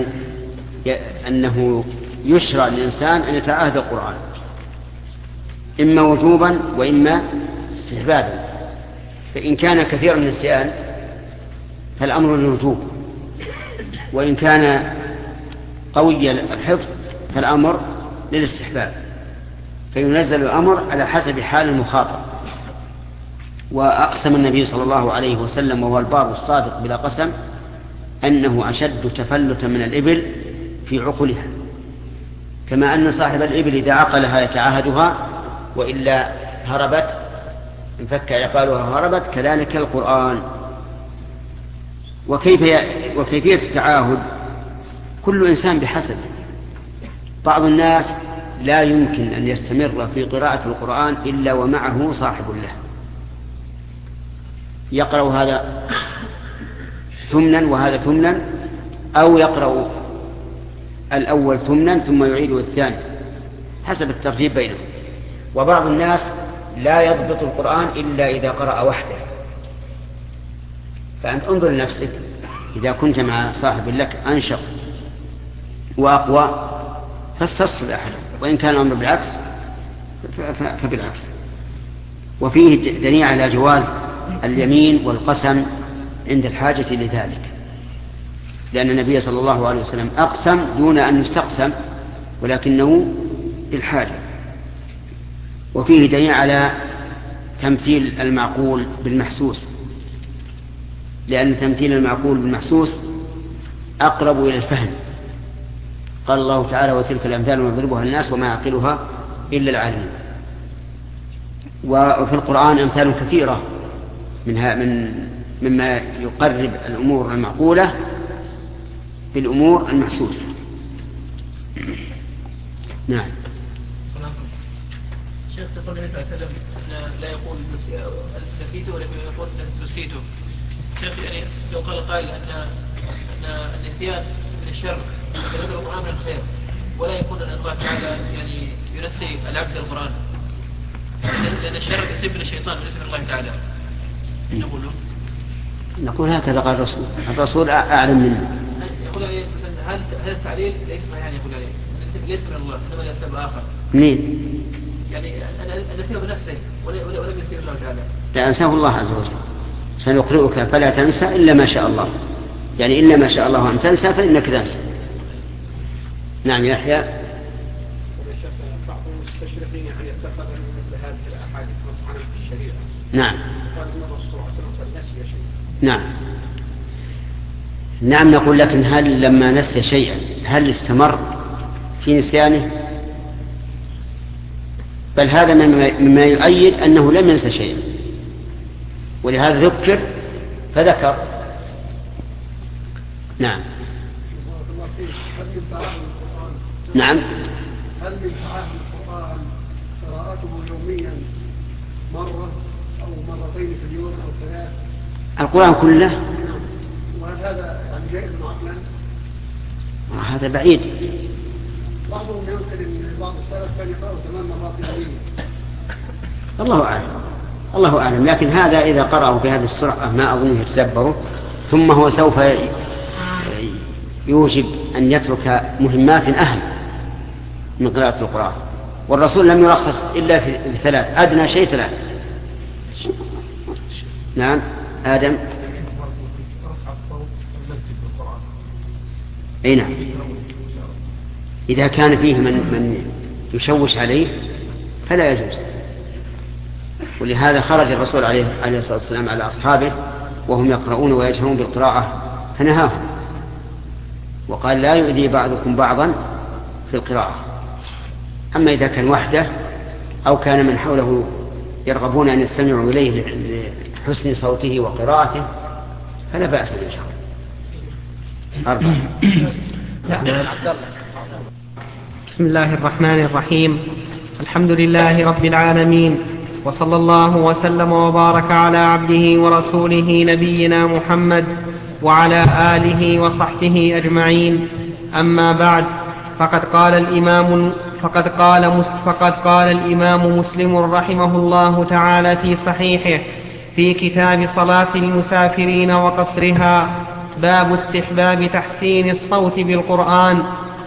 أنه يشرع للإنسان أن يتعاهد القرآن إما وجوبا وإما استحبابا. فإن كان كثير النسيان فالأمر للوجوب، وإن كان قوي الحفظ فالأمر للاستحباب، فينزل الأمر على حسب حال المخاطب. وأقسم النبي صلى الله عليه وسلم وهو البار الصادق بلا قسم أنه أشد تفلتا من الإبل في عقلها، كما أن صاحب الإبل إذا عقلها يتعاهدها وإلا هربت انفك عقالها وهربت، كذلك القرآن. وكيفية التعاهد كل إنسان بحسب. بعض الناس لا يمكن أن يستمر في قراءة القرآن إلا ومعه صاحب له، يقرأ هذا ثمنا وهذا ثمنا، أو يقرأ الأول ثمنا ثم يعيد الثاني حسب الترتيب بينهم. وبعض الناس لا يضبط القرآن إلا إذا قرأ وحده. فأنت انظر لنفسك، إذا كنت مع صاحب لك أنشط وأقوى فاستصحب أحد، وإن كان الأمر بالعكس فبالعكس. وفيه دليل على جواز اليمين والقسم عند الحاجة لذلك، لأن النبي صلى الله عليه وسلم أقسم دون أن يستقسم ولكنه للحاجة. وفيه دليل على تمثيل المعقول بالمحسوس، لأن تمثيل المعقول بالمحسوس أقرب إلى الفهم. قال الله تعالى: وتلك الأمثال نضربها للناس وما يعقلها إلا العالمون. وفي القرآن أمثال كثيرة مما يقرب الأمور المعقولة بالأمور المحسوسة. نعم. شيخ تقول النبي صلى الله عليه وسلم لا يقول نسيته ولكن يقول نسيته. شيخ يعني لو قال قائل أن النسيان من الشر يذكر القرآن من الخير، ولا يكون أن الله تعالى يعني ينسي العبد القرآن، لأن الشر يصيب من الشيطان وليس من الله تعالى. نقول هكذا قال الرسول أعلم منه. يقول عليه مثلا هل التعليل ليس يعني يقول عليه ليس من الله إنما لأسباب آخر. منين؟ يعني أنا نسيه بنفسه ولم ينسيه الله تعالى. لا، أنساه الله عز وجل. سنقرئك فلا تنسى إلا ما شاء الله، يعني إلا ما شاء الله أن تنسى فإنك تنسى. نعم يا يحيى. بعض المستشرقين يعني اتخذ مثل هذه الأحاديث مطعنا في الشريعة. نعم. قال إن الرسول صلى الله عليه وسلم نسي شيء. نعم. نعم نقول لكن هل لما نسي شيئا هل استمر في نسيانه؟ بل هذا مما يؤيد أنه لم ينسى شيئا، ولهذا ذكر فذكر. نعم. نعم. هل من تعاهد القرآن قراءته يوميا مرة أو مرتين في اليوم أو ثلاث؟ القرآن كله؟ وهل هذا يعني جائز عقلا؟ هذا بعيد. بعضهم ينقل ان بعض السلف كان يقرأ 8 مرات يوميا. الله أعلم، لكن هذا إذا قرأه بهذه السرعة ما أظنه يتدبره، ثم هو سوف يوجب أن يترك مهمات أهم من قراءة القرآن. والرسول لم يرخص إلا في 3، أدنى شيء 3. نعم. آدم. أي نعم، إذا كان فيه من يشوش عليه فلا يجوز. ولهذا خرج الرسول عليه الصلاة والسلام على أصحابه وهم يقرؤون ويجهرون بالقراءة فنهاهم وقال: لا يؤذي بعضكم بعضا في القراءة. أما إذا كان وحده أو كان من حوله يرغبون أن يستمعوا إليه لحسن صوته وقراءته فلا بأس بالجهر. 4. بسم الله الرحمن الرحيم. الحمد لله رب العالمين، وصلى الله وسلم وبارك على عبده ورسوله نبينا محمد وعلى آله وصحبه أجمعين. أما بعد، فقد قال الإمام مسلم رحمه الله تعالى في صحيحه في كتاب صلاة المسافرين وقصرها: باب استحباب تحسين الصوت بالقرآن.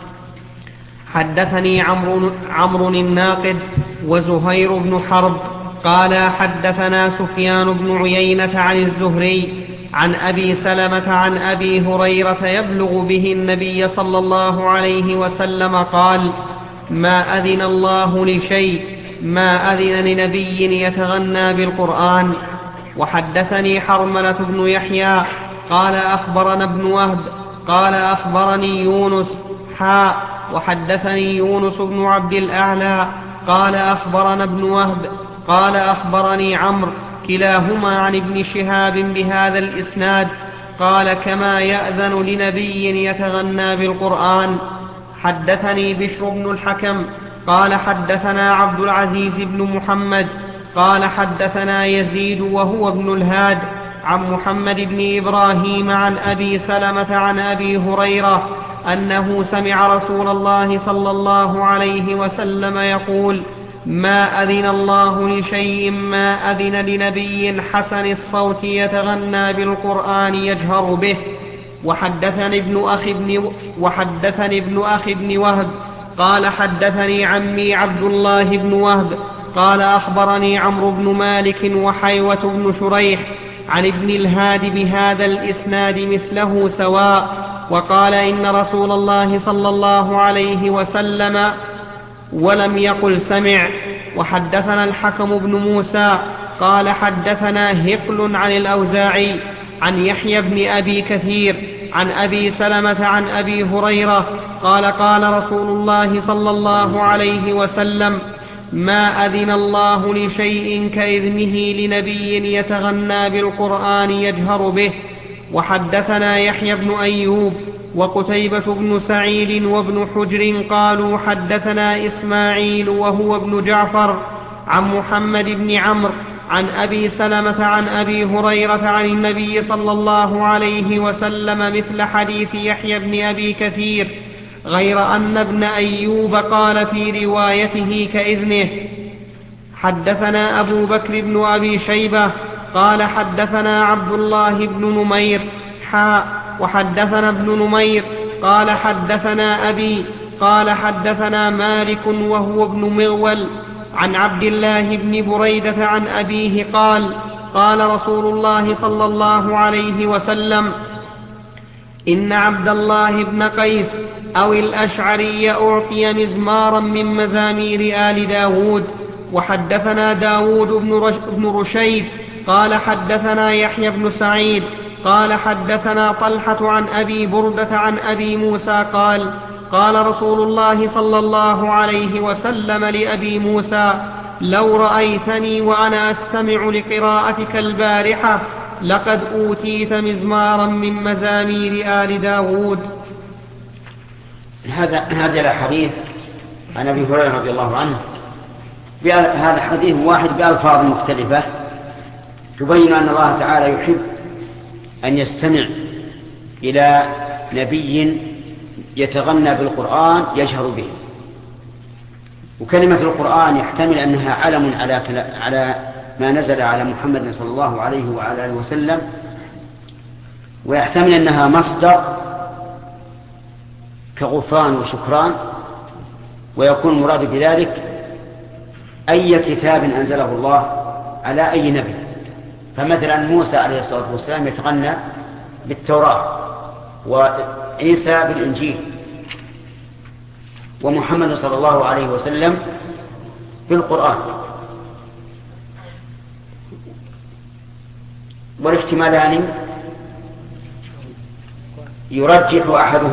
حدثني عمرو الناقد وزهير بن حرب قال حدثنا سفيان بن عيينة عن الزهري عن أبي سلمة عن أبي هريرة يبلغ به النبي صلى الله عليه وسلم قال: ما أذن الله لشيء ما أذن لنبي يتغنى بالقرآن. وحدثني حرملة بن يحيى قال أخبرنا ابن وهب قال أخبرني يونس وحدثني يونس بن عبد الأعلى قال أخبرنا ابن وهب قال أخبرني عمرو كلاهما عن ابن شهاب بهذا الإسناد قال كما يأذن لنبي يتغنى بالقرآن. حدثني بشر بن الحكم قال حدثنا عبد العزيز بن محمد قال حدثنا يزيد وهو ابن الهاد عن محمد بن إبراهيم عن أبي سلمة عن أبي هريرة أنه سمع رسول الله صلى الله عليه وسلم يقول ما أذن الله لشيء ما أذن لنبي حسن الصوت يتغنى بالقرآن يجهر به. وحدثني ابن أخي بن وهب قال حدثني عمي عبد الله بن وهب قال أخبرني عمرو بن مالك وحيوة بن شريح عن ابن الهاد بهذا الإسناد مثله سواء وقال إن رسول الله صلى الله عليه وسلم ولم يقل سمع. وحدثنا الحكم بن موسى قال حدثنا هقل عن الأوزاعي عن يحيى بن أبي كثير عن أبي سلمة عن أبي هريرة قال قال رسول الله صلى الله عليه وسلم ما أذن الله لشيء كإذنه لنبي يتغنى بالقرآن يجهر به. وحدثنا يحيى بن أيوب وقتيبة بن سعيد وابن حجر قالوا حدثنا إسماعيل وهو ابن جعفر عن محمد بن عمرو عن أبي سلمة عن أبي هريرة عن النبي صلى الله عليه وسلم مثل حديث يحيى بن أبي كثير غير أن ابن أيوب قال في روايته كإذنه. حدثنا أبو بكر بن أبي شيبة قال حدثنا عبد الله بن نمير وحدثنا ابن نمير قال حدثنا أبي قال حدثنا مالك وهو ابن مغول عن عبد الله بن بريدة عن أبيه قال قال رسول الله صلى الله عليه وسلم إن عبد الله بن قيس أو الأشعري أعطي مزمارا من مزامير آل داود. وحدثنا داود بن رشيد قال حدثنا يحيى بن سعيد قال حدثنا طلحة عن أبي بردة عن أبي موسى قال قال رسول الله صلى الله عليه وسلم لأبي موسى لو رأيتني وأنا أستمع لقراءتك البارحة لقد أوتيت مزمارا من مزامير آل داود. هذا الحديث عن أبي هريرة رضي الله عنه هذا حديث واحد بألفاظ مختلفة تبين أن الله تعالى يحب أن يستمع إلى نبي يتغنى بالقرآن يجهر به. وكلمة القرآن يحتمل أنها علم على ما نزل على محمد صلى الله عليه وعلى آله وسلم، ويحتمل أنها مصدر كغفران وشكران، ويكون المراد بذلك أي كتاب أنزله الله على أي نبي. فمثلا موسى عليه الصلاة والسلام يتغنى بالتوراة، وعيسى بالإنجيل، ومحمد صلى الله عليه وسلم بالقرآن. والاحتمالان يرجح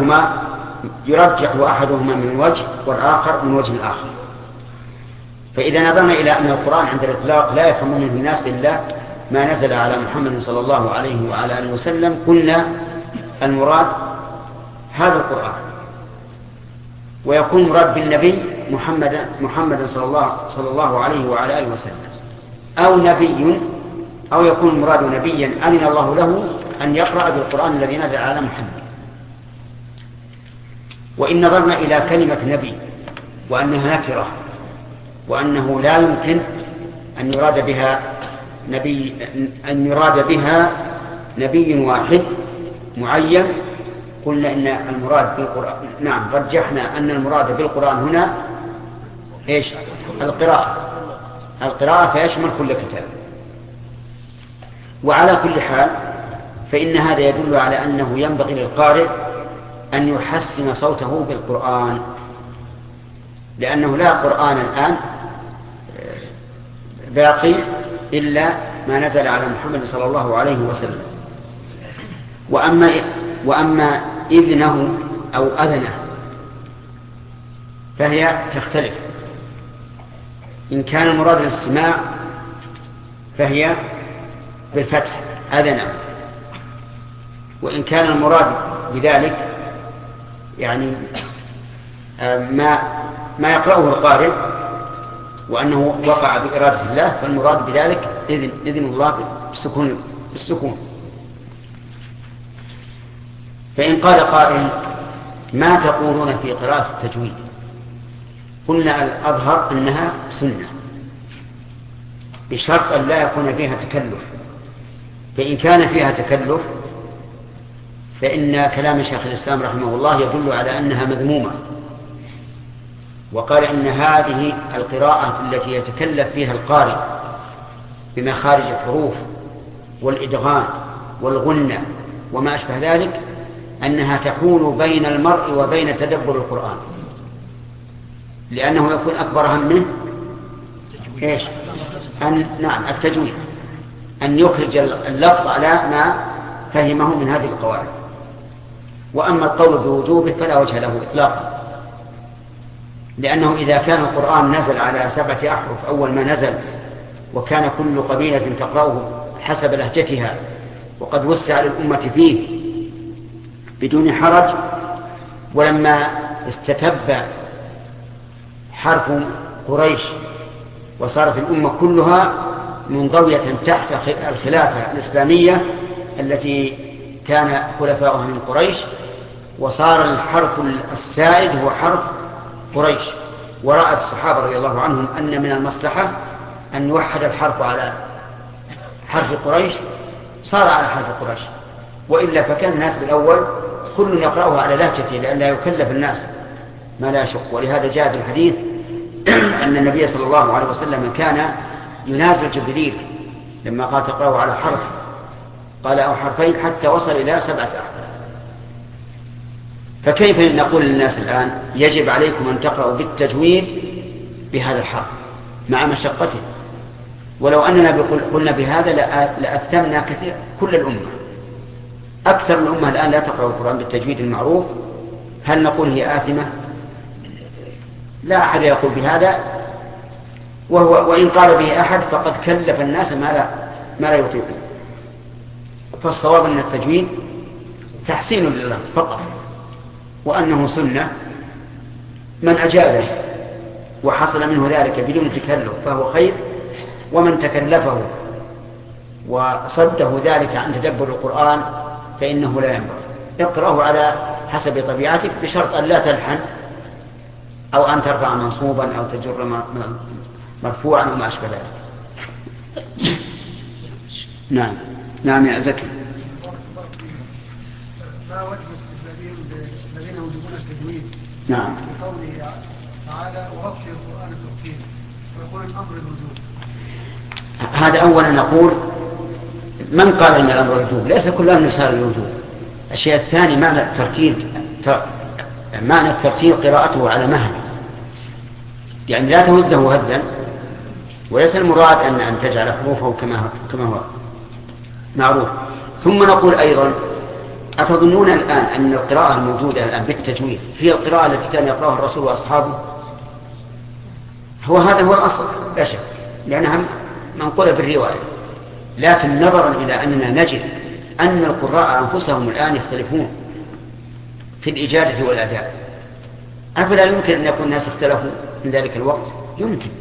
أحدهما من وجه والآخر من وجه آخر. فإذا نظرنا إلى أن القرآن عند الإطلاق لا يفهم منه الناس إلا ما نزل على محمد صلى الله عليه وعلى آله وسلم، قلنا المراد هذا القرآن، ويكون مراد بالنبي محمد صلى الله عليه وعلى آله وسلم، أو نبي، أو يكون مراد نبيا أذن الله له أن يقرأ بالقرآن الذي نزل على محمد. وإن نظرنا إلى كلمة نبي وأنها نكرة، وأنه لا يمكن أن يراد بها نبي واحد معين، قلنا إن المراد بالقرآن، نعم، رجحنا أن المراد بالقرآن هنا إيش؟ القراءة فيشمل كل كتاب. وعلى كل حال فإن هذا يدل على أنه ينبغي للقارئ أن يحسن صوته بالقرآن، لأنه لا قرآن الآن باقي إلا ما نزل على محمد صلى الله عليه وسلم. وأما إذنه أو أذنه فهي تختلف. إن كان المراد الاستماع فهي بالفتح، هذا نعم. وإن كان المراد بذلك يعني ما يقرأه القارئ وأنه وقع بإرادة الله، فالمراد بذلك إذن الله بالسكون. فإن قال قائل ما تقولون في قراءة التجويد؟ قلنا الأظهر أنها سنة بشرط أن لا يكون فيها تكلف. فإن كان فيها تكلف فإن كلام شيخ الإسلام رحمه الله يدل على أنها مذمومة، وقال إن هذه القراءة التي يتكلف فيها القارئ بمخارج الحروف والإدغام والغنة وما أشبه ذلك أنها تكون بين المرء وبين تدبر القرآن، لأنه يكون أكبر همه إيش؟ نعم التجويد، أن يخرج اللفظ على ما فهمه من هذه القواعد. وأما القول بوجوبه فلا وجه له إطلاقا، لأنه إذا كان القرآن نزل على 7 أحرف أول ما نزل، وكان كل قبيلة تقرأه حسب لهجتها، وقد وسع للأمة فيه بدون حرج، ولما استتب حرف قريش وصارت الأمة كلها منضوية تحت الخلافة الإسلامية التي كان خلفاؤها من قريش، وصار الحرف السائد هو حرف قريش، ورأى الصحابة رضي الله عنهم أن من المصلحة أن يوحد الحرف على حرف قريش، صار على حرف قريش، وإلا فكان الناس بالأول كل يقرأه على لهجته لأن لا يكلف الناس ما لا يشق. ولهذا جاء في الحديث أن النبي صلى الله عليه وسلم كان ينازل جبريل لما قال تقرأه على حرف، قال أو حرفين حتى وصل إلى 7 أحرف. فكيف نقول للناس الآن يجب عليكم أن تقرأوا بالتجويد بهذا الحرف مع مشقته؟ ولو أننا قلنا بهذا لأثمنا كثير كل الأمة. أكثر الأمة الآن لا تقرأ القرآن بالتجويد المعروف. هل نقول هي آثمة؟ لا أحد يقول بهذا، وإن قال به أحد فقد كلف الناس ما لا يطيقون. فالصواب أن التجويد تحسين لله فقط، وأنه سنة. من أجابه وحصل منه ذلك بدون تكلف فهو خير، ومن تكلفه وصده ذلك عن تدبر القرآن فإنه لا ينبغي. اقرأه على حسب طبيعتك بشرط أن لا تلحن أو أن ترفع منصوبا أو تجر مرفوعا وما أشبه ذلك. نعم يا زكي. ما وجه الذين يوجبون التجويد؟ نعم. بقوله تعالى ورتل القرآن ترتيلا، ويقول الأمر الوجوب. هذا أولا نقول من قال إن الأمر الوجوب؟ ليس كل أمر صار الوجوب. الشيء الثاني معنى الترتيل قراءته على مهل، يعني لا تهده هدا، وليس المراد أن تجعل حروفه كما هو معروف. ثم نقول أيضا أتظنون الآن أن القراءة الموجودة الآن بالتجويد هي القراءة التي كان يقرأها الرسول وأصحابه؟ هذا هو الأصل لا شك، لأنها منقولة بالرواية. لكن نظرا إلى أننا نجد أن القراء أنفسهم الآن يختلفون في الإجادة والأداء، أفلا يمكن أن يكون الناس اختلفوا من ذلك الوقت؟ يمكن.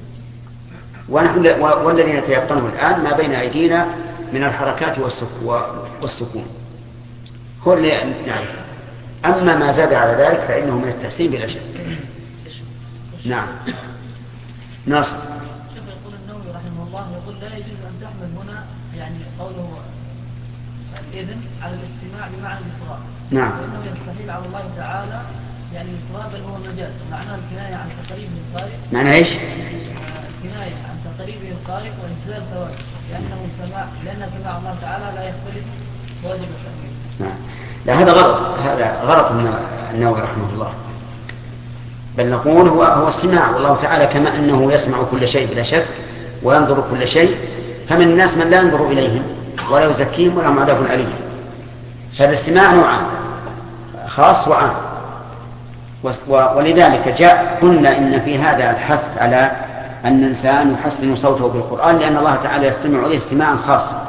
والذين يتيقنه الآن ما بين أيدينا من الحركات والسكون هو اللي نعرف. أما ما زاد على ذلك فإنه من التحسين بلا شك. نعم. ناصر. يقول النووي رحمه الله يقول لا يجوز أن تحمل هنا يعني قوله الإذن على الاستماع بمعنى الإصرار. نعم. لأنه يستحيل على الله تعالى يعني الإصرار بل هو مجاز، معناه الكناية عن تقريب القارئ. معنى إيش؟ الكناية عن تقريب القارئ وانتزال ثواب، لأن سماع الله تعالى لا يختلف واجب التأمين. نعم. لا هذا غلط النووي رحمه الله، بل نقول هو السماع، والله تعالى كما أنه يسمع كل شيء بلا شك وينظر كل شيء، فمن الناس من لا ينظر إليهم ولا يزكيهم ولا عذاب أليم. هذا الاستماع نوعان، خاص وعام. ولذلك قلنا إن في هذا الحث على أن الإنسان يحسن صوته بالقرآن، لأن الله تعالى يستمع إليه استماعا خاصا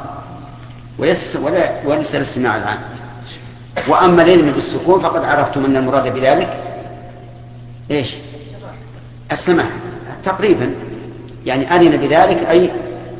وليس الاستماع العام. وأما العلم بالسكون فقد عرفتم أن المراد بذلك إيش؟ السماع تقريبا، يعني أذن بذلك أي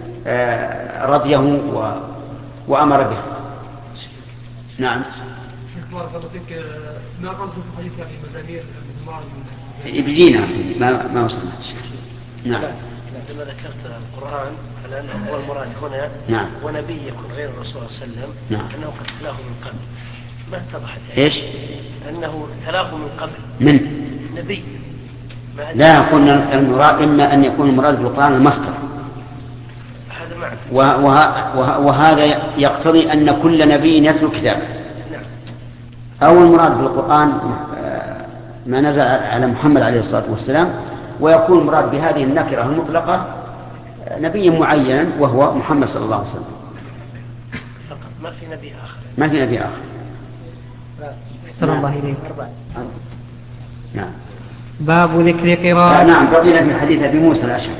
رضيه وأمر به. نعم. شيخ بارك الله فيك، ما قصده في حديث يعني مزامير المزمار بيجينا ما وصلنا. نعم. عندما ذكرت القرآن على أنه هو المراد هنا، نعم. ونبي يكون غير الرسول صلى الله عليه وسلم، نعم. أنه قد تلاه من قبل، ما اتضحت إيش؟ أنه تلاه من قبل من نبي. لا، قلنا المراد إما أن يكون المراد بالقرآن المصدر، هذا معنى، وهذا يقتضي أن كل نبي يتلو كتابه. نعم. أو المراد بالقرآن ما نزل على محمد عليه الصلاة والسلام، ويكون المراد بهذه النكرة المطلقة نبي معين وهو محمد صلى الله عليه وسلم فقط، ما في نبي آخر. ما في نبي آخر. صلى الله عليه وسلم. نعم. باب ذكر قراءة. نعم. بقينا في حديث أبي موسى الأشعري.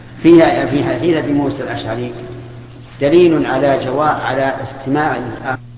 في حديث أبي موسى الأشعري دليل على استماع